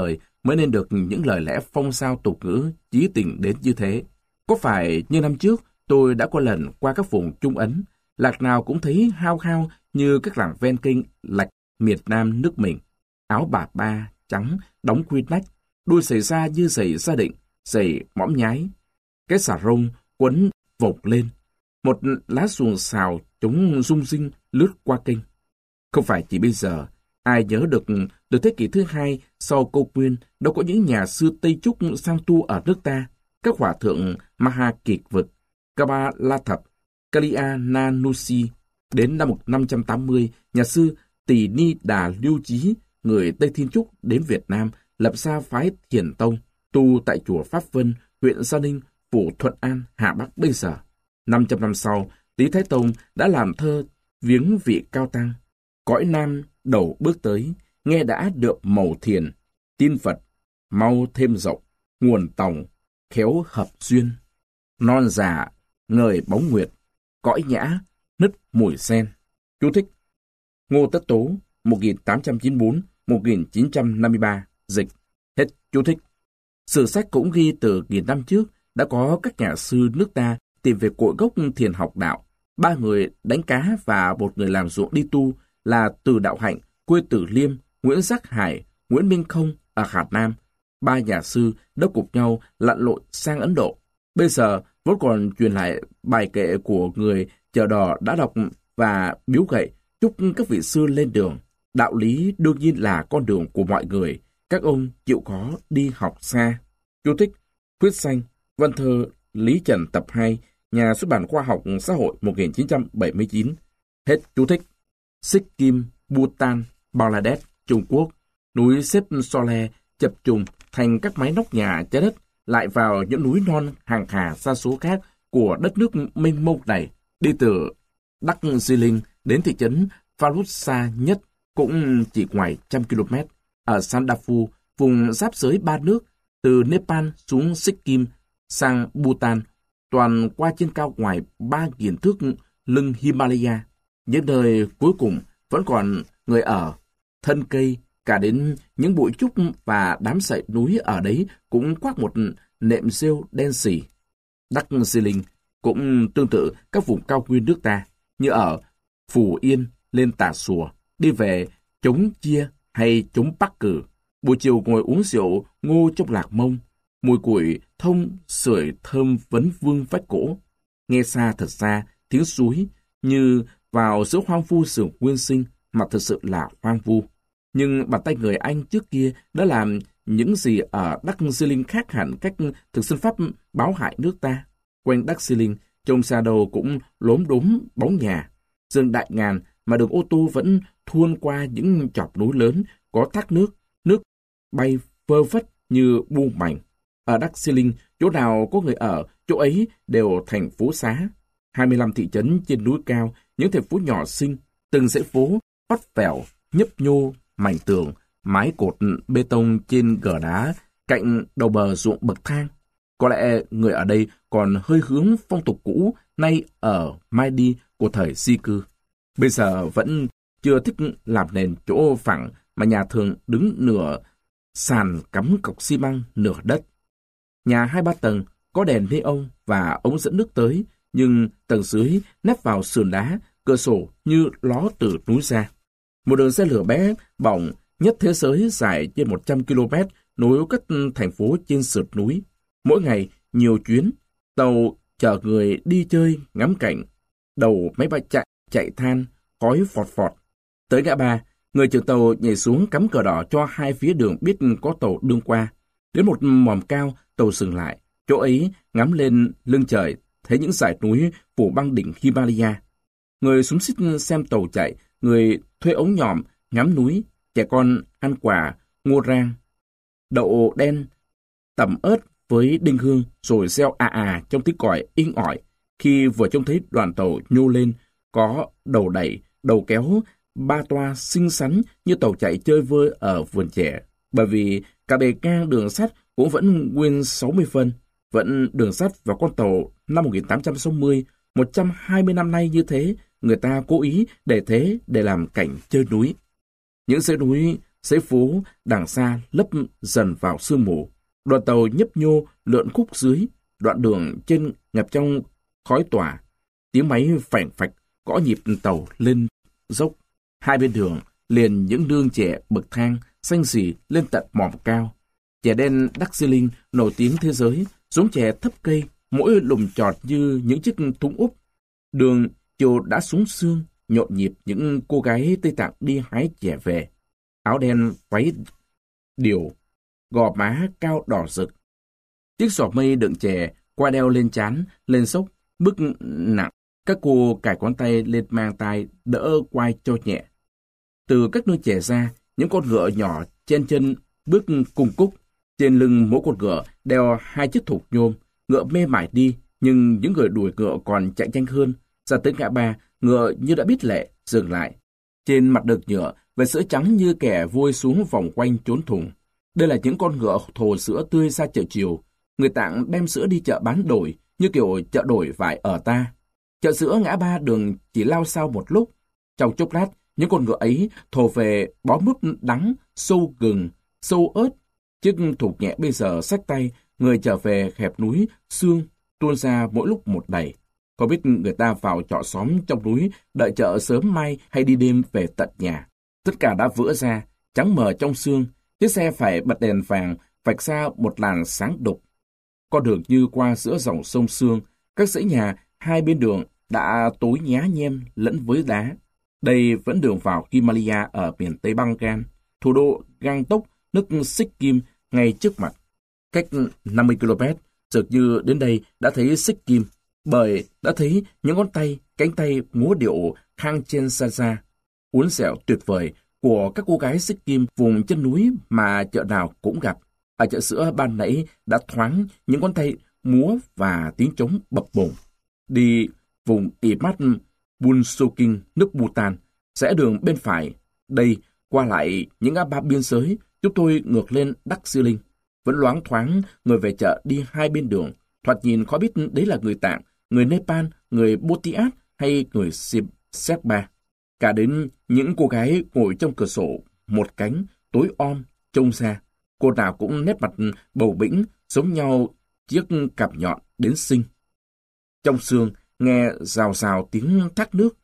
mới nên được những lời lẽ phong sao tục ngữ chí tình đến như thế. Có phải như năm trước tôi đã có lần qua các vùng Trung Ấn, lạc nào cũng thấy hao hao như các làng ven kênh lạch miền Nam nước mình. Áo bà ba trắng, đóng quy nách, đuôi giày da như giày gia định, giày mõm nhái. Cái xà rông quấn vộc lên, một lá xuồng xào chúng rung rinh lướt qua kênh. Không phải chỉ bây giờ, ai nhớ được từ thế kỷ thứ hai sau Câu Nguyên đâu có những nhà sư Tây Trúc sang tu ở nước ta. Các hòa thượng Maha Kiệt Vực, Kaba La Thập, Kalia Nanusi. Đến năm 1580, nhà sư Tỳ Ni Đà Lưu Chí, người Tây Thiên Trúc đến Việt Nam, lập ra phái Thiền Tông, tu tại chùa Pháp Vân, huyện Gia Ninh, phủ Thuận An, Hà Bắc bây giờ. 500 năm sau, Lý Thái Tông đã làm thơ viếng vị cao tăng. Cõi Nam đầu bước tới, nghe đã được mầu thiền, tin Phật, mau thêm rộng, nguồn tòng, khéo hợp duyên. Non già, ngời bóng nguyệt, cõi nhã, nứt mùi sen. Chú thích: Ngô Tất Tố, 1894-1953, dịch. Hết chú thích. Sử sách cũng ghi từ nghìn năm trước đã có các nhà sư nước ta tìm về cội gốc thiền học đạo. 3 người đánh cá và 1 người làm ruộng đi tu là Từ Đạo Hạnh, quê Từ Liêm, Nguyễn Giác Hải, Nguyễn Minh Không ở Hà Nam. 3 nhà sư đã cùng nhau lặn lội sang Ấn Độ. Bây giờ vẫn còn truyền lại bài kệ của người chợ đò đã đọc và biếu gậy chúc các vị sư lên đường. Đạo lý đương nhiên là con đường của mọi người, các ông chịu khó đi học xa. Chú thích: Quyết Xanh, văn thơ Lý Trần tập 2, nhà xuất bản Khoa học Xã hội 1979. Hết chú thích. Sikkim, Bhutan, Bangladesh, Trung Quốc, núi xếp Sole chập trùng thành các mái nóc nhà trái đất, lại vào những núi non hàng hà xa số khác của đất nước mênh mông này. Đi từ Đắc Di Linh đến thị trấn Phallus nhất cũng chỉ ngoài 100 km. Ở Sandafu, vùng giáp giới 3 nước, từ Nepal xuống Sikkim sang Bhutan, toàn qua trên cao ngoài 3.000 thước lưng Himalaya. Những nơi cuối cùng vẫn còn người ở, thân cây, cả đến những bụi trúc và đám sậy núi ở đấy cũng khoác một nệm rêu đen xì. Đắc Di Linh cũng tương tự các vùng cao nguyên nước ta, như ở Phù Yên lên Tà Xùa, đi về Chống Chia hay Chống Bắc Cử. Buổi chiều ngồi uống rượu ngô trong lạc mông, mùi củi thông sưởi thơm vấn vương vách cổ. Nghe xa thật xa tiếng suối, như vào giữa hoang vu xưởng nguyên sinh mà thật sự là hoang vu. Nhưng bàn tay người Anh trước kia đã làm những gì ở Đắc Di Linh khác hẳn cách thực dân Pháp báo hại nước ta. Quanh Đắc Di Linh, trông xa đầu cũng lốm đốm bóng nhà. Rừng đại ngàn mà đường ô tô vẫn thuôn qua những chòp núi lớn có thác nước, nước bay phơ phất như buông mảnh. Ở Đắc Di Linh, chỗ nào có người ở, chỗ ấy đều thành phố xá. 25 thị trấn trên núi cao, những thành phố nhỏ xinh, từng dãy phố vắt vẻo, nhấp nhô, mảnh tường, mái cột bê tông trên gờ đá, cạnh đầu bờ ruộng bậc thang. Có lẽ người ở đây còn hơi hướng phong tục cũ nay ở mai đi của thời di cư. Bây giờ vẫn chưa thích làm nền chỗ phẳng mà nhà thường đứng nửa sàn cắm cọc xi măng nửa đất. Nhà 2-3 tầng có đèn neon và ống dẫn nước tới, nhưng tầng dưới nép vào sườn đá, cửa sổ như ló từ núi ra. Một đường xe lửa bé bỏng nhất thế giới dài trên 100 km nối các thành phố trên sườn núi. Mỗi ngày nhiều chuyến, tàu chở người đi chơi ngắm cảnh, đầu máy bay chạy than, khói phọt phọt. Tới ngã ba, người chở tàu nhảy xuống cắm cờ đỏ cho hai phía đường biết có tàu đương qua. Đến một mòm cao, tàu dừng lại. Chỗ ấy ngắm lên lưng trời, thấy những dải núi phủ băng đỉnh Himalaya. Người xúm xít xem tàu chạy, người thuê ống nhòm ngắm núi, trẻ con ăn quả, ngô rang, đậu đen, tẩm ớt với đinh hương, rồi reo trong tiếng còi inh ỏi. Khi vừa trông thấy đoàn tàu nhô lên, có đầu đẩy, đầu kéo, 3 toa xinh xắn như tàu chạy chơi vơi ở vườn trẻ. Bởi vì cả bề ngang đường sắt cũng vẫn nguyên 60 phân, vẫn đường sắt và con tàu năm 1860, 120 năm nay như thế, người ta cố ý để thế để làm cảnh chơi núi. Những dãy núi Dãy phố đằng xa lấp dần vào sương mù. Đoàn tàu nhấp nhô lượn khúc dưới, đoạn đường trên ngập trong khói tỏa. Tiếng máy phành phạch gõ nhịp tàu lên dốc. Hai bên đường liền những nương chè bậc thang xanh xì lên tận mỏm cao. Chè đen Darjeeling nổi tiếng thế giới, giống chè thấp cây, mỗi lùm chọt như những chiếc thúng úp. Đường chiều đã xuống sương, nhộn nhịp những cô gái Tây Tạng đi hái chè về. Áo đen, váy điều, gò má cao đỏ rực. Chiếc giỏ mây đựng chè qua đeo lên trán, lên xốc, bước nặng. Các cô cài ngón tay lên mang tay, đỡ quai cho nhẹ. Từ các nơi chè ra, những con ngựa nhỏ chen chân bước cung cúc. Trên lưng mỗi con ngựa đeo hai chiếc thục nhôm. Ngựa mê mải đi, nhưng những người đuổi ngựa còn chạy nhanh hơn. Ra tới ngã ba, ngựa như đã biết lệ, dừng lại. Trên mặt đực nhựa, vệt sữa trắng như kẻ vôi xuống vòng quanh trốn thùng. Đây là những con ngựa thồ sữa tươi ra chợ chiều. Người Tạng đem sữa đi chợ bán đổi, như kiểu chợ đổi vải ở ta. Chợ sữa ngã ba đường chỉ lao sao một lúc. Trong chốc lát, những con ngựa ấy thồ về bó mướp đắng, sâu gừng, sâu ớt. Chiếc thục nhẹ bây giờ xách tay, người trở về hẹp núi, sương, tuôn ra mỗi lúc một đầy. Có biết người ta vào trọ xóm trong núi, đợi chợ sớm mai hay đi đêm về tận nhà. Tất cả đã vỡ ra, trắng mờ trong sương. Chiếc xe phải bật đèn vàng, vạch ra một làn sáng đục. Con đường như qua giữa dòng sông sương, các dãy nhà hai bên đường đã tối nhá nhem lẫn với đá. Đây vẫn đường vào Himalaya ở miền Tây Bengal, thủ đô Gangtok, nước Sikkim ngay trước mặt. Cách 50 km, dường như đến đây đã thấy Sikkim, bởi đã thấy những ngón tay, cánh tay múa điệu Kangchen Saja, uốn dẻo tuyệt vời của các cô gái Sikkim vùng chân núi mà chợ nào cũng gặp. Ở chợ sữa ban nãy đã thoáng những ngón tay múa và tiếng trống bập bùng. Đi vùng Imat Bunsoking, nước Bhutan, rẽ đường bên phải. Đây, qua lại những ngã ba biên giới, chúng tôi ngược lên Darjeeling. Vẫn loáng thoáng người về chợ đi hai bên đường. Thoạt nhìn khó biết đấy là người Tạng, người Nepal, người Botiat hay người Serba. Cả đến những cô gái ngồi trong cửa sổ, một cánh, tối om, trông xa. Cô nào cũng nét mặt bầu bĩnh, giống nhau chiếc cặp nhọn đến xinh. Trong sương, nghe rào rào tiếng thác nước.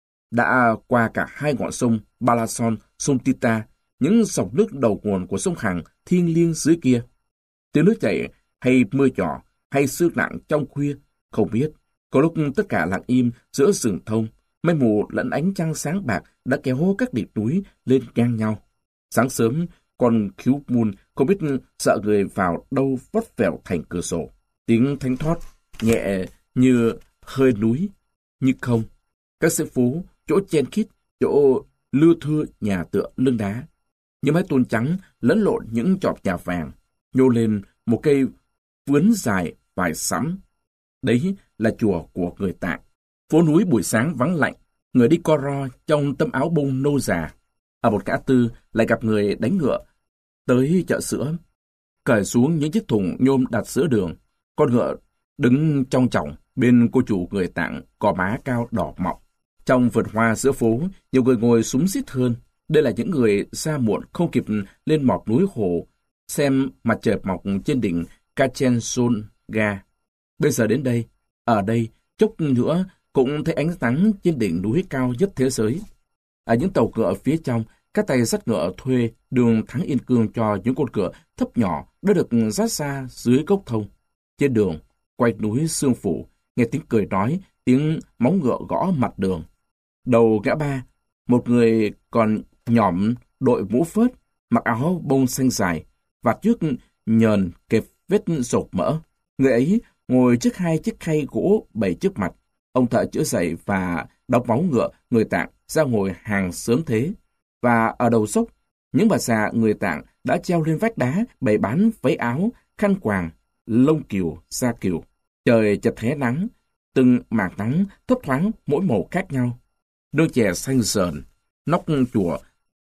Đã qua cả hai ngọn sông Balason, sông Tita, những dòng nước đầu nguồn của sông Hằng thiêng liêng dưới kia. Tiếng nước chảy hay mưa nhỏ hay sương nặng trong khuya, không biết. Có lúc tất cả lặng im giữa rừng thông, mây mù lẫn ánh trăng sáng bạc đã kéo các đỉnh núi lên ngang nhau. Sáng sớm, con khiếu mun không biết sợ người vào đâu vót vẻo thành cửa sổ. Tiếng thánh thót nhẹ như hơi núi, như không. Các xe phố, chỗ chen khít, chỗ lưa thưa nhà tựa lưng đá. Những mái tôn trắng lẫn lộn những chòp nhà vàng, nhô lên một cây vướn dài vài sắm. Đấy là chùa của người Tạng. Phố núi buổi sáng vắng lạnh, người đi co ro trong tấm áo bông nâu già. Ở một ngã tư lại gặp người đánh ngựa tới chợ sữa, cởi xuống những chiếc thùng nhôm đặt giữa đường. Con ngựa đứng trong chòng bên cô chủ người Tạng, cò má cao đỏ mọng. Trong vườn hoa giữa phố, nhiều người ngồi xúm xít hơn. Đây là những người ra muộn không kịp lên mọt núi hồ xem mặt trời mọc trên đỉnh Kanchenjunga. Bây giờ đến đây, ở đây, chốc nữa cũng thấy ánh nắng trên đỉnh núi cao nhất thế giới. Ở những tàu ngựa phía trong, các tay dắt ngựa thuê đường thắng yên cương cho những con ngựa thấp nhỏ đã được dắt ra dưới gốc thông. Trên đường, quay núi sương phủ, nghe tiếng cười nói, tiếng móng ngựa gõ mặt đường. Đầu ngã ba, một người còn nhỏm đội mũ phớt, mặc áo bông xanh dài, vạt trước nhờn kẹp vết rộp mỡ. Người ấy ngồi trước hai chiếc khay gỗ bày trước mặt. Ông thợ chữa giày và đóng máu ngựa người Tạng ra ngồi hàng sớm thế. Và ở đầu dốc, những bà già người Tạng đã treo lên vách đá bày bán váy áo, khăn quàng, lông cừu, da cừu. Trời chật hé nắng, từng mảng nắng thấp thoáng mỗi màu khác nhau. Nương chè xanh sờn, nóc chùa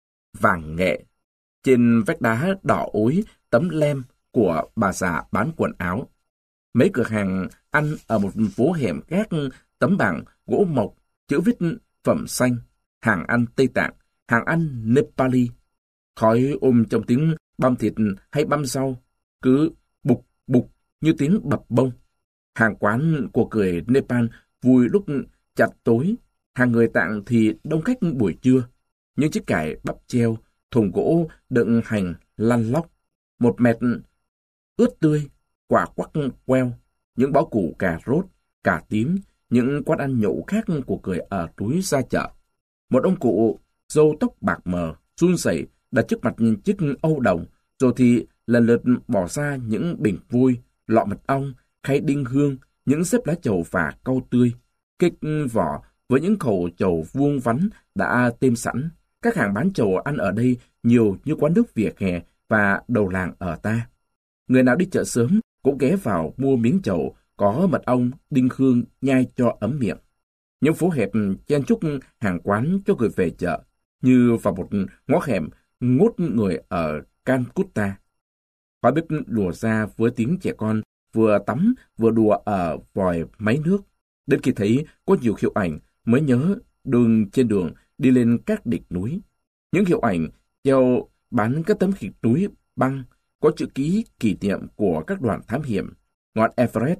vàng nghệ. Trên vách đá đỏ ối tấm lem của bà già bán quần áo. Mấy cửa hàng ăn ở một phố hẻm gác tấm bảng gỗ mộc, chữ viết phẩm xanh, hàng ăn Tây Tạng, hàng ăn Nepali. Khói trong tiếng băm thịt hay băm rau, cứ bục bục như tiếng bập bông. Hàng quán của người Nepal vui lúc chặt tối, hàng người Tạng thì đông khách buổi trưa. Những chiếc cải bắp treo, thùng gỗ đựng hành lăn lóc, một mẹt ướt tươi, quả quắc queo, những bó củ cà rốt, cà tím, những quán ăn nhậu khác của người ở núi ra chợ. Một ông cụ râu tóc bạc mờ, run rẩy đặt trước mặt chiếc âu đồng, rồi thì lần lượt bỏ ra những bình vui, lọ mật ong, khay đinh hương, những xếp lá trầu và cau tươi, kích vỏ với những khẩu trầu vuông vắn đã têm sẵn. Các hàng bán trầu ăn ở đây nhiều như quán nước vỉa hè và đầu làng ở ta. Người nào đi chợ sớm cũng ghé vào mua miếng trầu có mật ong, đinh hương nhai cho ấm miệng. Những phố hẹp chen chúc hàng quán cho người về chợ, như vào một ngõ hẻm ngốt người ở Calcutta. Khói bếp lùa ra với tiếng trẻ con vừa tắm vừa đùa ở vòi máy nước. Đến khi thấy có nhiều hiệu ảnh mới nhớ đường trên đường đi lên các đỉnh núi. Những hiệu ảnh treo bán các tấm khiệt núi băng có chữ ký kỷ niệm của các đoàn thám hiểm. Ngọn Everest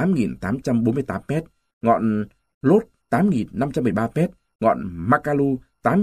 8.848 m, ngọn Lhot 8.513 m, ngọn Makalu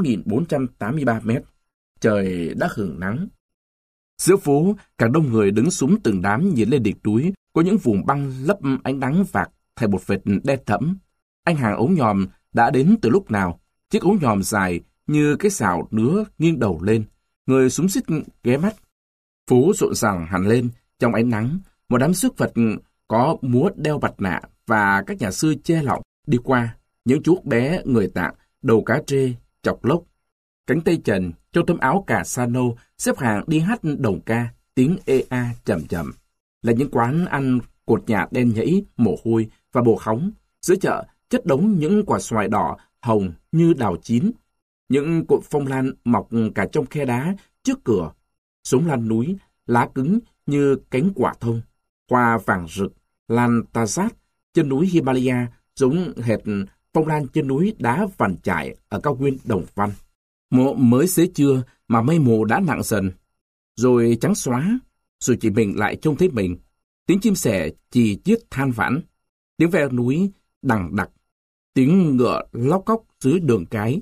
8.483 m. Trời đã hửng nắng. Giữa phố, càng đông người đứng súng từng đám nhìn lên đỉnh núi, có những vùng băng lấp ánh nắng vạc thành một vệt đen thẫm. Anh hàng ống nhòm đã đến từ lúc nào? Chiếc ống nhòm dài như cái xào nứa nghiêng đầu lên, người súng xít ghé mắt. Phố rộn ràng hẳn lên trong ánh nắng, một đám rước Phật có múa đeo mặt nạ và các nhà sư che lọng đi qua, những chú bé người Tạng đầu cá trê chọc lốc, cánh tay trần trong tấm áo cà sa nâu xếp hàng đi hát đồng ca, tiếng ea chậm chậm. Là những quán ăn cột nhà đen nhẫy, mồ hôi và bồ khóng. Giữa chợ chất đống những quả xoài đỏ hồng như đào chín, những cội phong lan mọc cả trong khe đá trước cửa, sống lan núi lá cứng như cánh quả thông, hoa vàng rực lan Tajat trên núi Himalaya giống hệt phong lan trên núi đá vằn chải ở cao nguyên Đồng Văn. Mộ mới xế trưa mà mây mù đã nặng dần, rồi trắng xóa, rồi chỉ mình lại trông thấy mình. Tiếng chim sẻ chì chiết than vãn, tiếng ve núi đằng đặc, tiếng ngựa lóc cóc dưới đường cái.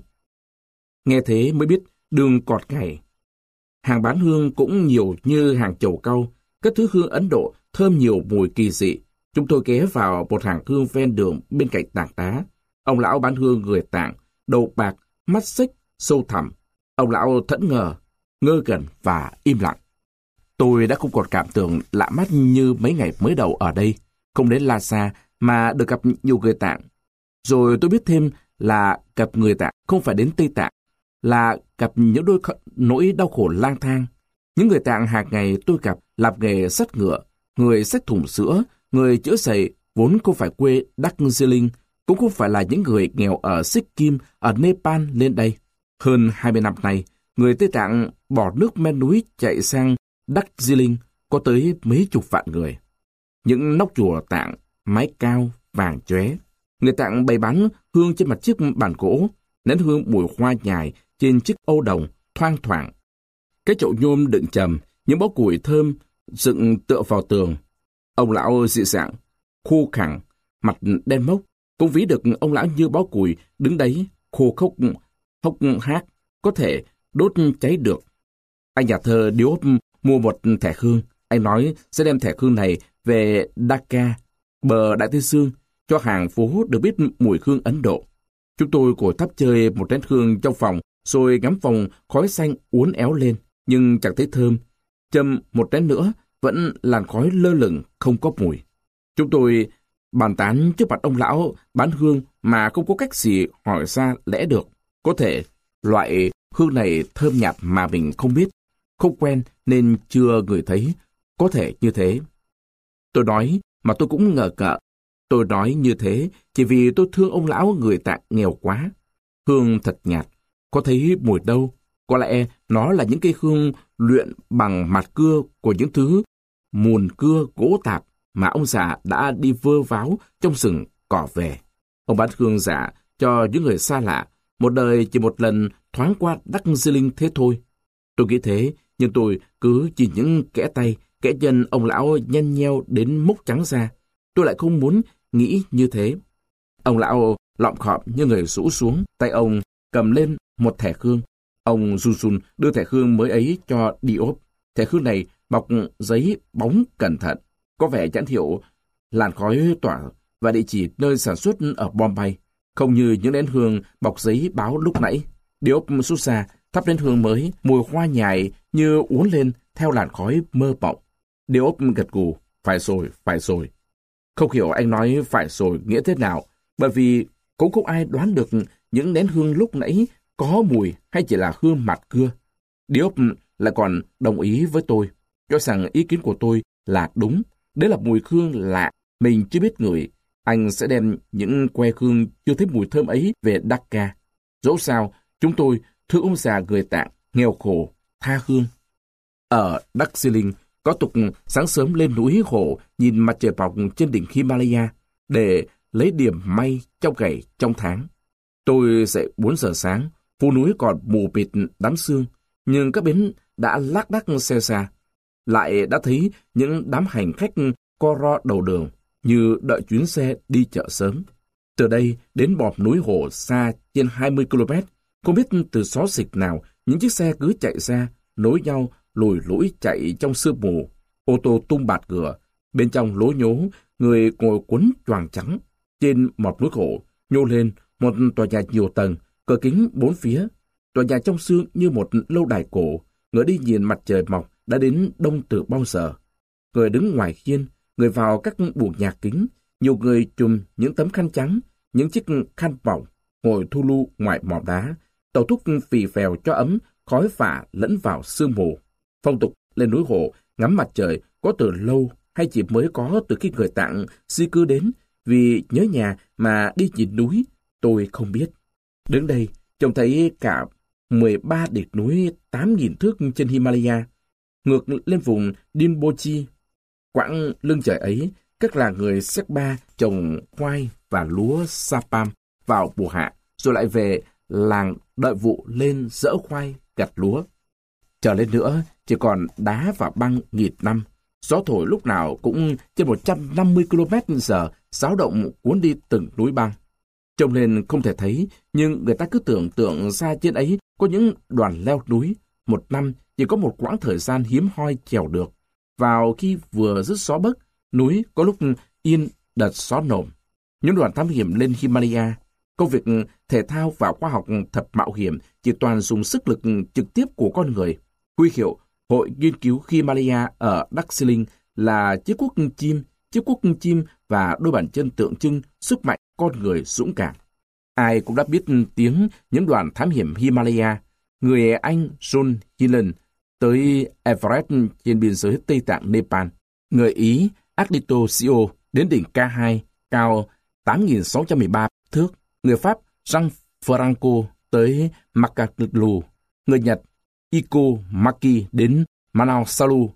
Nghe thế mới biết đường cọt ngày. Hàng bán hương cũng nhiều như hàng chầu cau, các thứ hương Ấn Độ thơm nhiều mùi kỳ dị. Chúng tôi ghé vào một hàng hương ven đường bên cạnh tảng đá. Ông lão bán hương người Tạng, đầu bạc, mắt xích, sâu thẳm. Ông lão thẫn ngơ gần và im lặng. Tôi đã không còn cảm tưởng lạ mắt như mấy ngày mới đầu ở đây, không đến Lhasa mà được gặp nhiều người Tạng. Rồi tôi biết thêm là gặp người Tạng không phải đến Tây Tạng, là gặp những nỗi đau khổ lang thang. Những người Tạng hàng ngày tôi gặp làm nghề sắt ngựa, người xách thùng sữa, người chữa giày vốn không phải quê Darjeeling, cũng không phải là những người nghèo ở Sikkim, ở Nepal lên đây. Hơn 20 năm nay, người Tây Tạng bỏ nước men núi chạy sang Darjeeling có tới mấy chục vạn người. Những nóc chùa Tạng, mái cao, vàng chóe. Người Tạng bày bán hương trên mặt chiếc bàn gỗ, nén hương mùi hoa nhài trên chiếc âu đồng, thoang thoảng. Cái chậu nhôm đựng trầm, những bó củi thơm dựng tựa vào tường. Ông lão dị dạng, khô khẳng, mặt đen mốc, cũng ví được ông lão như bó củi đứng đấy, khô khốc, hốc hác, có thể đốt cháy được. Anh nhà thơ Diop mua một thẻ hương, anh nói sẽ đem thẻ hương này về Dhaka, bờ Đại Tây Dương, cho hàng phố được biết mùi hương Ấn Độ. Chúng tôi ngồi thắp chơi một nén hương trong phòng, rồi ngắm phòng khói xanh uốn éo lên, nhưng chẳng thấy thơm. Châm một nén nữa, vẫn làn khói lơ lửng, không có mùi. Chúng tôi bàn tán trước mặt ông lão bán hương mà không có cách gì hỏi ra lẽ được. Có thể loại hương này thơm nhạt mà mình không biết, không quen nên chưa ngửi thấy, có thể như thế. Tôi nói mà tôi cũng ngờ cợ. Tôi nói như thế chỉ vì tôi thương ông lão người Tạng nghèo quá. Hương thật nhạt, có thấy mùi đâu. Có lẽ nó là những cây hương luyện bằng mặt cưa của những thứ mùn cưa gỗ tạp mà ông già đã đi vơ váo trong rừng cỏ về. Ông bán hương giả cho những người xa lạ, một đời chỉ một lần thoáng qua Darjeeling thế thôi. Tôi nghĩ thế, nhưng tôi cứ chỉ những kẽ tay, kẽ chân ông lão nhăn nheo đến mốc trắng ra. Tôi lại không muốn nghĩ như thế. Ông lão lọm khọm như người rũ xuống, tay ông cầm lên một thẻ khương. Ông run run đưa thẻ khương mới ấy cho Diop. Thẻ khương này bọc giấy bóng cẩn thận, có vẻ nhãn hiệu làn khói tỏa và địa chỉ nơi sản xuất ở Bombay, không như những nén hương bọc giấy báo lúc nãy. Diop xuất ra, thắp nén hương mới, mùi hoa nhài như uốn lên theo làn khói mơ mộng. Diop gật gù, phải rồi. Không hiểu anh nói phải rồi nghĩa thế nào, bởi vì cũng không ai đoán được những nén hương lúc nãy có mùi hay chỉ là hương mặt cưa. Diop lại còn đồng ý với tôi, cho rằng ý kiến của tôi là đúng. Đấy là mùi hương lạ, mình chưa biết ngửi. Anh sẽ đem những que hương chưa thấy mùi thơm ấy về Dhaka. Dẫu sao, chúng tôi thương ông già người Tạng, nghèo khổ, tha hương. Ở Darjeeling, có tục sáng sớm lên núi khổ nhìn mặt trời mọc trên đỉnh Himalaya để lấy điểm may trong ngày trong tháng. Tôi dậy 4 giờ sáng, phố núi còn mù mịt đám sương, nhưng các bến đã lác đác xe xa. Lại đã thấy những đám hành khách co ro đầu đường như đợi chuyến xe đi chợ sớm. Từ đây đến bọt núi Hồ xa trên 20 km, không biết từ xó xịch nào những chiếc xe cứ chạy ra, nối nhau lùi lũi chạy trong sương mù. Ô tô tung bạt cửa, bên trong lố nhố, người ngồi quấn choàng trắng. Trên một núi khổ, nhô lên một tòa nhà nhiều tầng, cửa kính 4 phía. Tòa nhà trong sương như một lâu đài cổ, ngửa đi nhìn mặt trời mọc đã đến đông từ bao giờ. Người đứng ngoài hiên, người vào các buồng nhạc kính, nhiều người chùm những tấm khăn trắng, những chiếc khăn mỏng, ngồi thu lu ngoài mỏm đá, tàu thuốc phì phèo cho ấm, khói phả lẫn vào sương mù. Phong tục lên núi Hồ ngắm mặt trời có từ lâu hay chỉ mới có từ khi người Tạng di cư đến, vì nhớ nhà mà đi nhìn núi, tôi không biết. Đứng đây, trông thấy cả 13 đỉnh núi 8.000 thước trên Himalaya, ngược lên vùng Dinpochi. Quãng lưng trời ấy, các làng người Shekpa trồng khoai và lúa sapam vào mùa hạ, rồi lại về làng đợi vụ lên dỡ khoai, gặt lúa. Trở lên nữa, chỉ còn đá và băng nghịt năm. Gió thổi lúc nào cũng trên 150 km/h, xáo động cuốn đi từng núi băng. Trông lên không thể thấy, nhưng người ta cứ tưởng tượng ra trên ấy có những đoàn leo núi. Một năm chỉ có một quãng thời gian hiếm hoi trèo được. Vào khi vừa dứt gió bấc, núi có lúc yên đợt gió nồm. Những đoàn thám hiểm lên Himalaya, công việc thể thao và khoa học thật mạo hiểm chỉ toàn dùng sức lực trực tiếp của con người. Huy hiệu Hội Nghiên cứu Himalaya ở Darjeeling là chiếc cuốc chim và đôi bàn chân tượng trưng sức mạnh con người dũng cảm. Ai cũng đã biết tiếng những đoàn thám hiểm Himalaya. Người Anh John Hillen tới Everest trên biên giới Tây Tạng Nepal. Người Ý Ardito Sio đến đỉnh K2 cao 8.613 thước. Người Pháp Jean Franco tới Makaklu. Người Nhật Iko Maki đến Mount Salu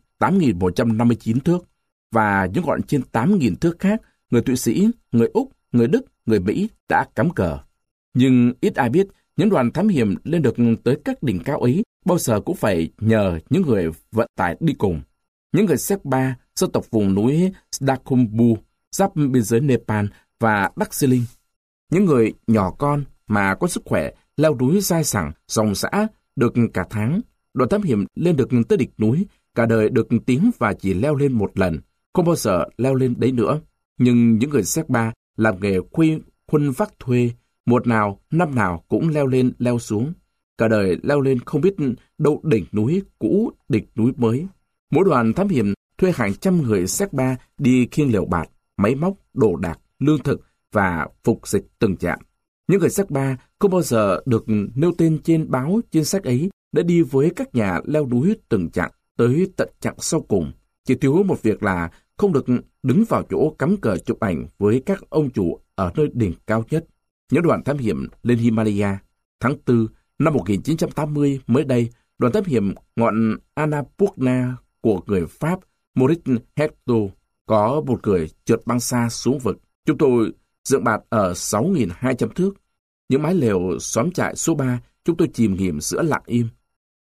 8.159 thước. Và những ngọn trên 8.000 thước khác, người Thụy Sĩ, người Úc, người Đức, người Mỹ đã cắm cờ. Nhưng ít ai biết những đoàn thám hiểm lên được tới các đỉnh cao ấy bao giờ cũng phải nhờ những người vận tải đi cùng. Những người Shekpa, dân tộc vùng núi Sdakumbu, giáp biên giới Nepal và Darjeeling. Những người nhỏ con mà có sức khỏe leo núi dai sẳng, dòng dã được cả tháng. Đoàn thám hiểm lên được tới đỉnh núi, cả đời được tiến và chỉ leo lên một lần, không bao giờ leo lên đấy nữa. Nhưng những người Shekpa làm nghề khuân vác thuê, một nào, năm nào cũng leo lên leo xuống. Cả đời leo lên không biết đâu đỉnh núi cũ, đỉnh núi mới. Mỗi đoàn thám hiểm thuê hàng trăm người Shekpa đi khiêng lều bạt, máy móc, đồ đạc, lương thực và phục dịch từng trạm. Những người Shekpa không bao giờ được nêu tên trên báo, trên sách ấy đã đi với các nhà leo núi từng chặng tới tận chặng sau cùng. Chỉ thiếu một việc là không được đứng vào chỗ cắm cờ chụp ảnh với các ông chủ ở nơi đỉnh cao nhất. Những đoàn thám hiểm lên Himalaya. Tháng 4 năm 1980 mới đây, đoàn thám hiểm ngọn Annapurna của người Pháp Maurice Hector có một người trượt băng xa xuống vực. Chúng tôi dựng bạt ở 6.200 thước. Những mái lều xóm trại số 3 chúng tôi chìm nghỉm giữa lặng im.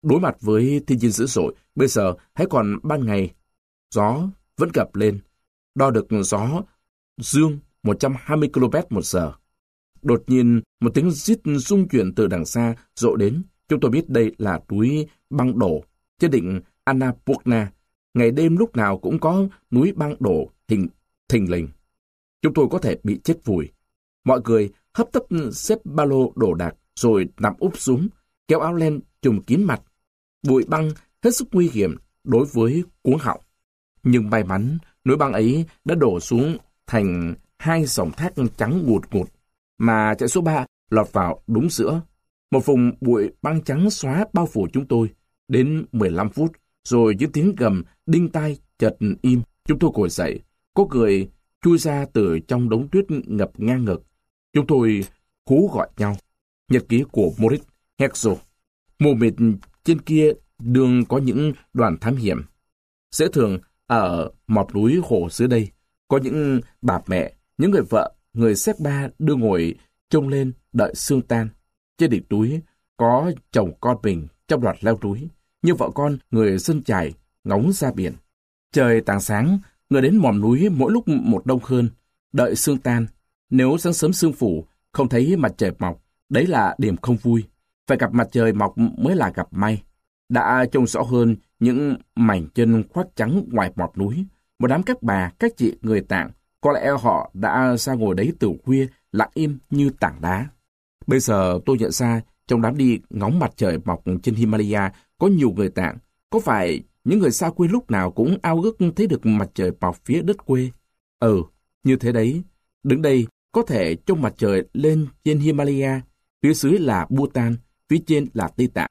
Đối mặt với thiên nhiên dữ dội, bây giờ hãy còn ban ngày, gió vẫn gập lên, đo được gió dương 120 km/h. Đột nhiên, một tiếng rít rung chuyển từ đằng xa rộ đến. Chúng tôi biết đây là núi băng đổ trên đỉnh Annapurna. Ngày đêm lúc nào cũng có núi băng đổ thình lình. Chúng tôi có thể bị chết vùi. Mọi người hấp tấp xếp ba lô đồ đạc rồi nằm úp xuống, kéo áo len trùm kín mặt. Bụi băng hết sức nguy hiểm đối với cuống họng. Nhưng may mắn, núi băng ấy đã đổ xuống thành hai dòng thác trắng ngùn ngụt, mà chạy số 3 lọt vào đúng giữa. Một vùng bụi băng trắng xóa bao phủ chúng tôi. Đến 15 phút, rồi những tiếng gầm đinh tai chợt im. Chúng tôi ngồi dậy, có người chui ra từ trong đống tuyết ngập ngang ngực. Chúng tôi hú gọi nhau. Nhật ký của Moritz Herzog. Mù mịt trên kia đường có những đoàn thám hiểm. Dễ thường ở mọt núi hồ dưới đây, có những bà mẹ, những người vợ, người xếp ba đưa ngồi trông lên đợi sương tan. Trên đỉnh núi có chồng con mình trong loạt leo núi, như vợ con người dân chài ngóng ra biển. Trời tảng sáng, người đến mỏm núi mỗi lúc một đông hơn, đợi sương tan. Nếu sáng sớm sương phủ, không thấy mặt trời mọc, đấy là điểm không vui. Phải gặp mặt trời mọc mới là gặp may. Đã trông rõ hơn những mảnh chân khoác trắng ngoài mọt núi. Một đám các bà, các chị người Tạng, có lẽ họ đã ra ngồi đấy từ khuya, lặng im như tảng đá. Bây giờ tôi nhận ra, trong đám đi ngóng mặt trời mọc trên Himalaya, có nhiều người Tạng. Có phải những người xa quê lúc nào cũng ao ước thấy được mặt trời mọc phía đất quê? Như thế đấy. Đứng đây, có thể trông mặt trời lên trên Himalaya, phía dưới là Bhutan, phía trên là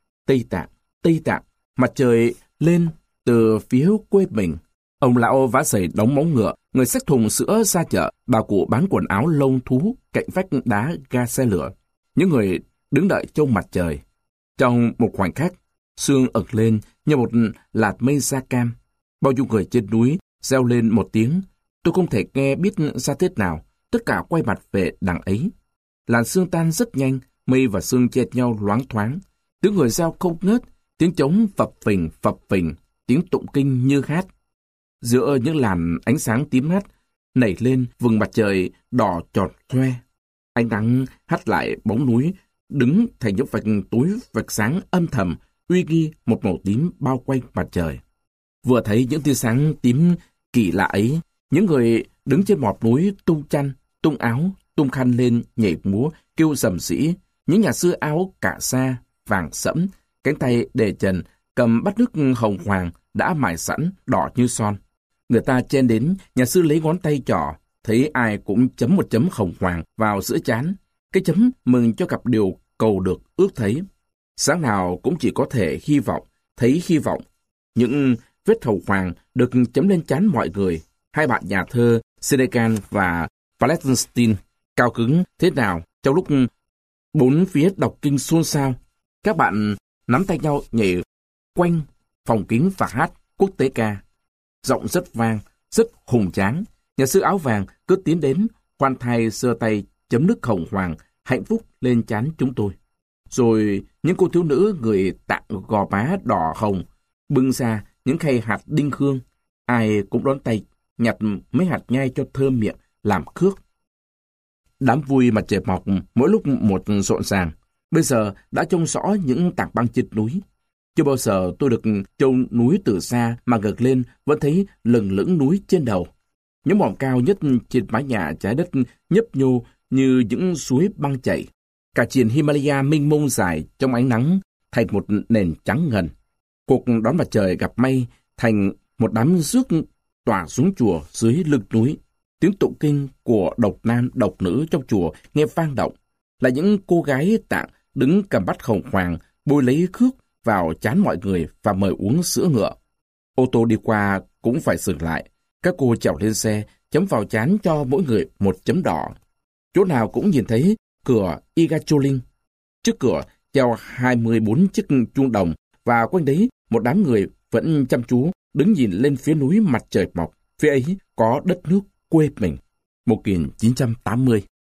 Tây Tạng. Mặt trời lên từ phía quê mình. Ông lão vá giày đóng móng ngựa, người xách thùng sữa ra chợ, bà cụ bán quần áo lông thú cạnh vách đá ga xe lửa. Những người đứng đợi trông mặt trời. Trong một khoảnh khắc, sương ẩn lên như một lạt mây da cam. Bao nhiêu người trên núi reo lên một tiếng. Tôi không thể nghe biết ra thế nào. Tất cả quay mặt về đằng ấy. Làn sương tan rất nhanh, mây và sương chét nhau loáng thoáng. Tiếng người reo không ngớt, tiếng trống phập phình, tiếng tụng kinh như hát. Giữa những làn ánh sáng tím ngắt nảy lên vầng mặt trời đỏ chót hoe. Ánh nắng hắt lại bóng núi, đứng thành những vạch tối vạch sáng âm thầm, uy nghi một màu tím bao quanh mặt trời. Vừa thấy những tia sáng tím kỳ lạ ấy, những người đứng trên mọt núi tung chăn, tung áo, tung khăn lên nhảy múa, kêu rầm rĩ. Những nhà sư áo cà sa vàng sẫm, cánh tay đề trần, cầm bát nước hồng hoàng đã mài sẵn đỏ như son. Người ta chen đến, nhà sư lấy ngón tay trỏ, thấy ai cũng chấm một chấm hồng hoàng vào giữa trán. Cái chấm mừng cho cặp điều cầu được ước thấy. Sáng nào cũng chỉ có thể hy vọng, thấy hy vọng. Những vết hồng hoàng được chấm lên trán mọi người. Hai bạn nhà thơ Seneca và Palestine cao cứng thế nào trong lúc bốn phía đọc kinh xôn xao. Các bạn nắm tay nhau nhảy quanh phòng kính và hát quốc tế ca. Giọng rất vang, rất hùng tráng. Nhà sư áo vàng cứ tiến đến, khoan thai giơ tay chấm nước hồng hoàng, hạnh phúc lên trán chúng tôi. Rồi những cô thiếu nữ người Tạng gò má đỏ hồng, bưng ra những khay hạt đinh hương. Ai cũng đón tay, nhặt mấy hạt nhai cho thơm miệng, làm khước. Đám vui mặt trời mọc mỗi lúc một rộn ràng. Bây giờ đã trông rõ những tảng băng trên núi. Chưa bao giờ tôi được trông núi từ xa mà ngược lên vẫn thấy lừng lững núi trên đầu. Những mỏm cao nhất trên mái nhà trái đất nhấp nhô như những suối băng chảy. Cả triền Himalaya mênh mông dài trong ánh nắng thành một nền trắng ngần. Cuộc đón mặt trời gặp may thành một đám rước tỏa xuống chùa dưới lưng núi. Tiếng tụng kinh của độc nam độc nữ trong chùa nghe vang động. Là những cô gái Tạng đứng cầm bát hồng hoàng bôi lấy khước vào trán mọi người và mời uống sữa ngựa. Ô tô đi qua cũng phải dừng lại. Các cô trèo lên xe, chấm vào trán cho mỗi người một chấm đỏ. Chỗ nào cũng nhìn thấy cửa Igacholin. Trước cửa treo 24 chiếc chuông đồng và quanh đấy một đám người vẫn chăm chú đứng nhìn lên phía núi mặt trời mọc. Phía ấy có đất nước quê mình. 1980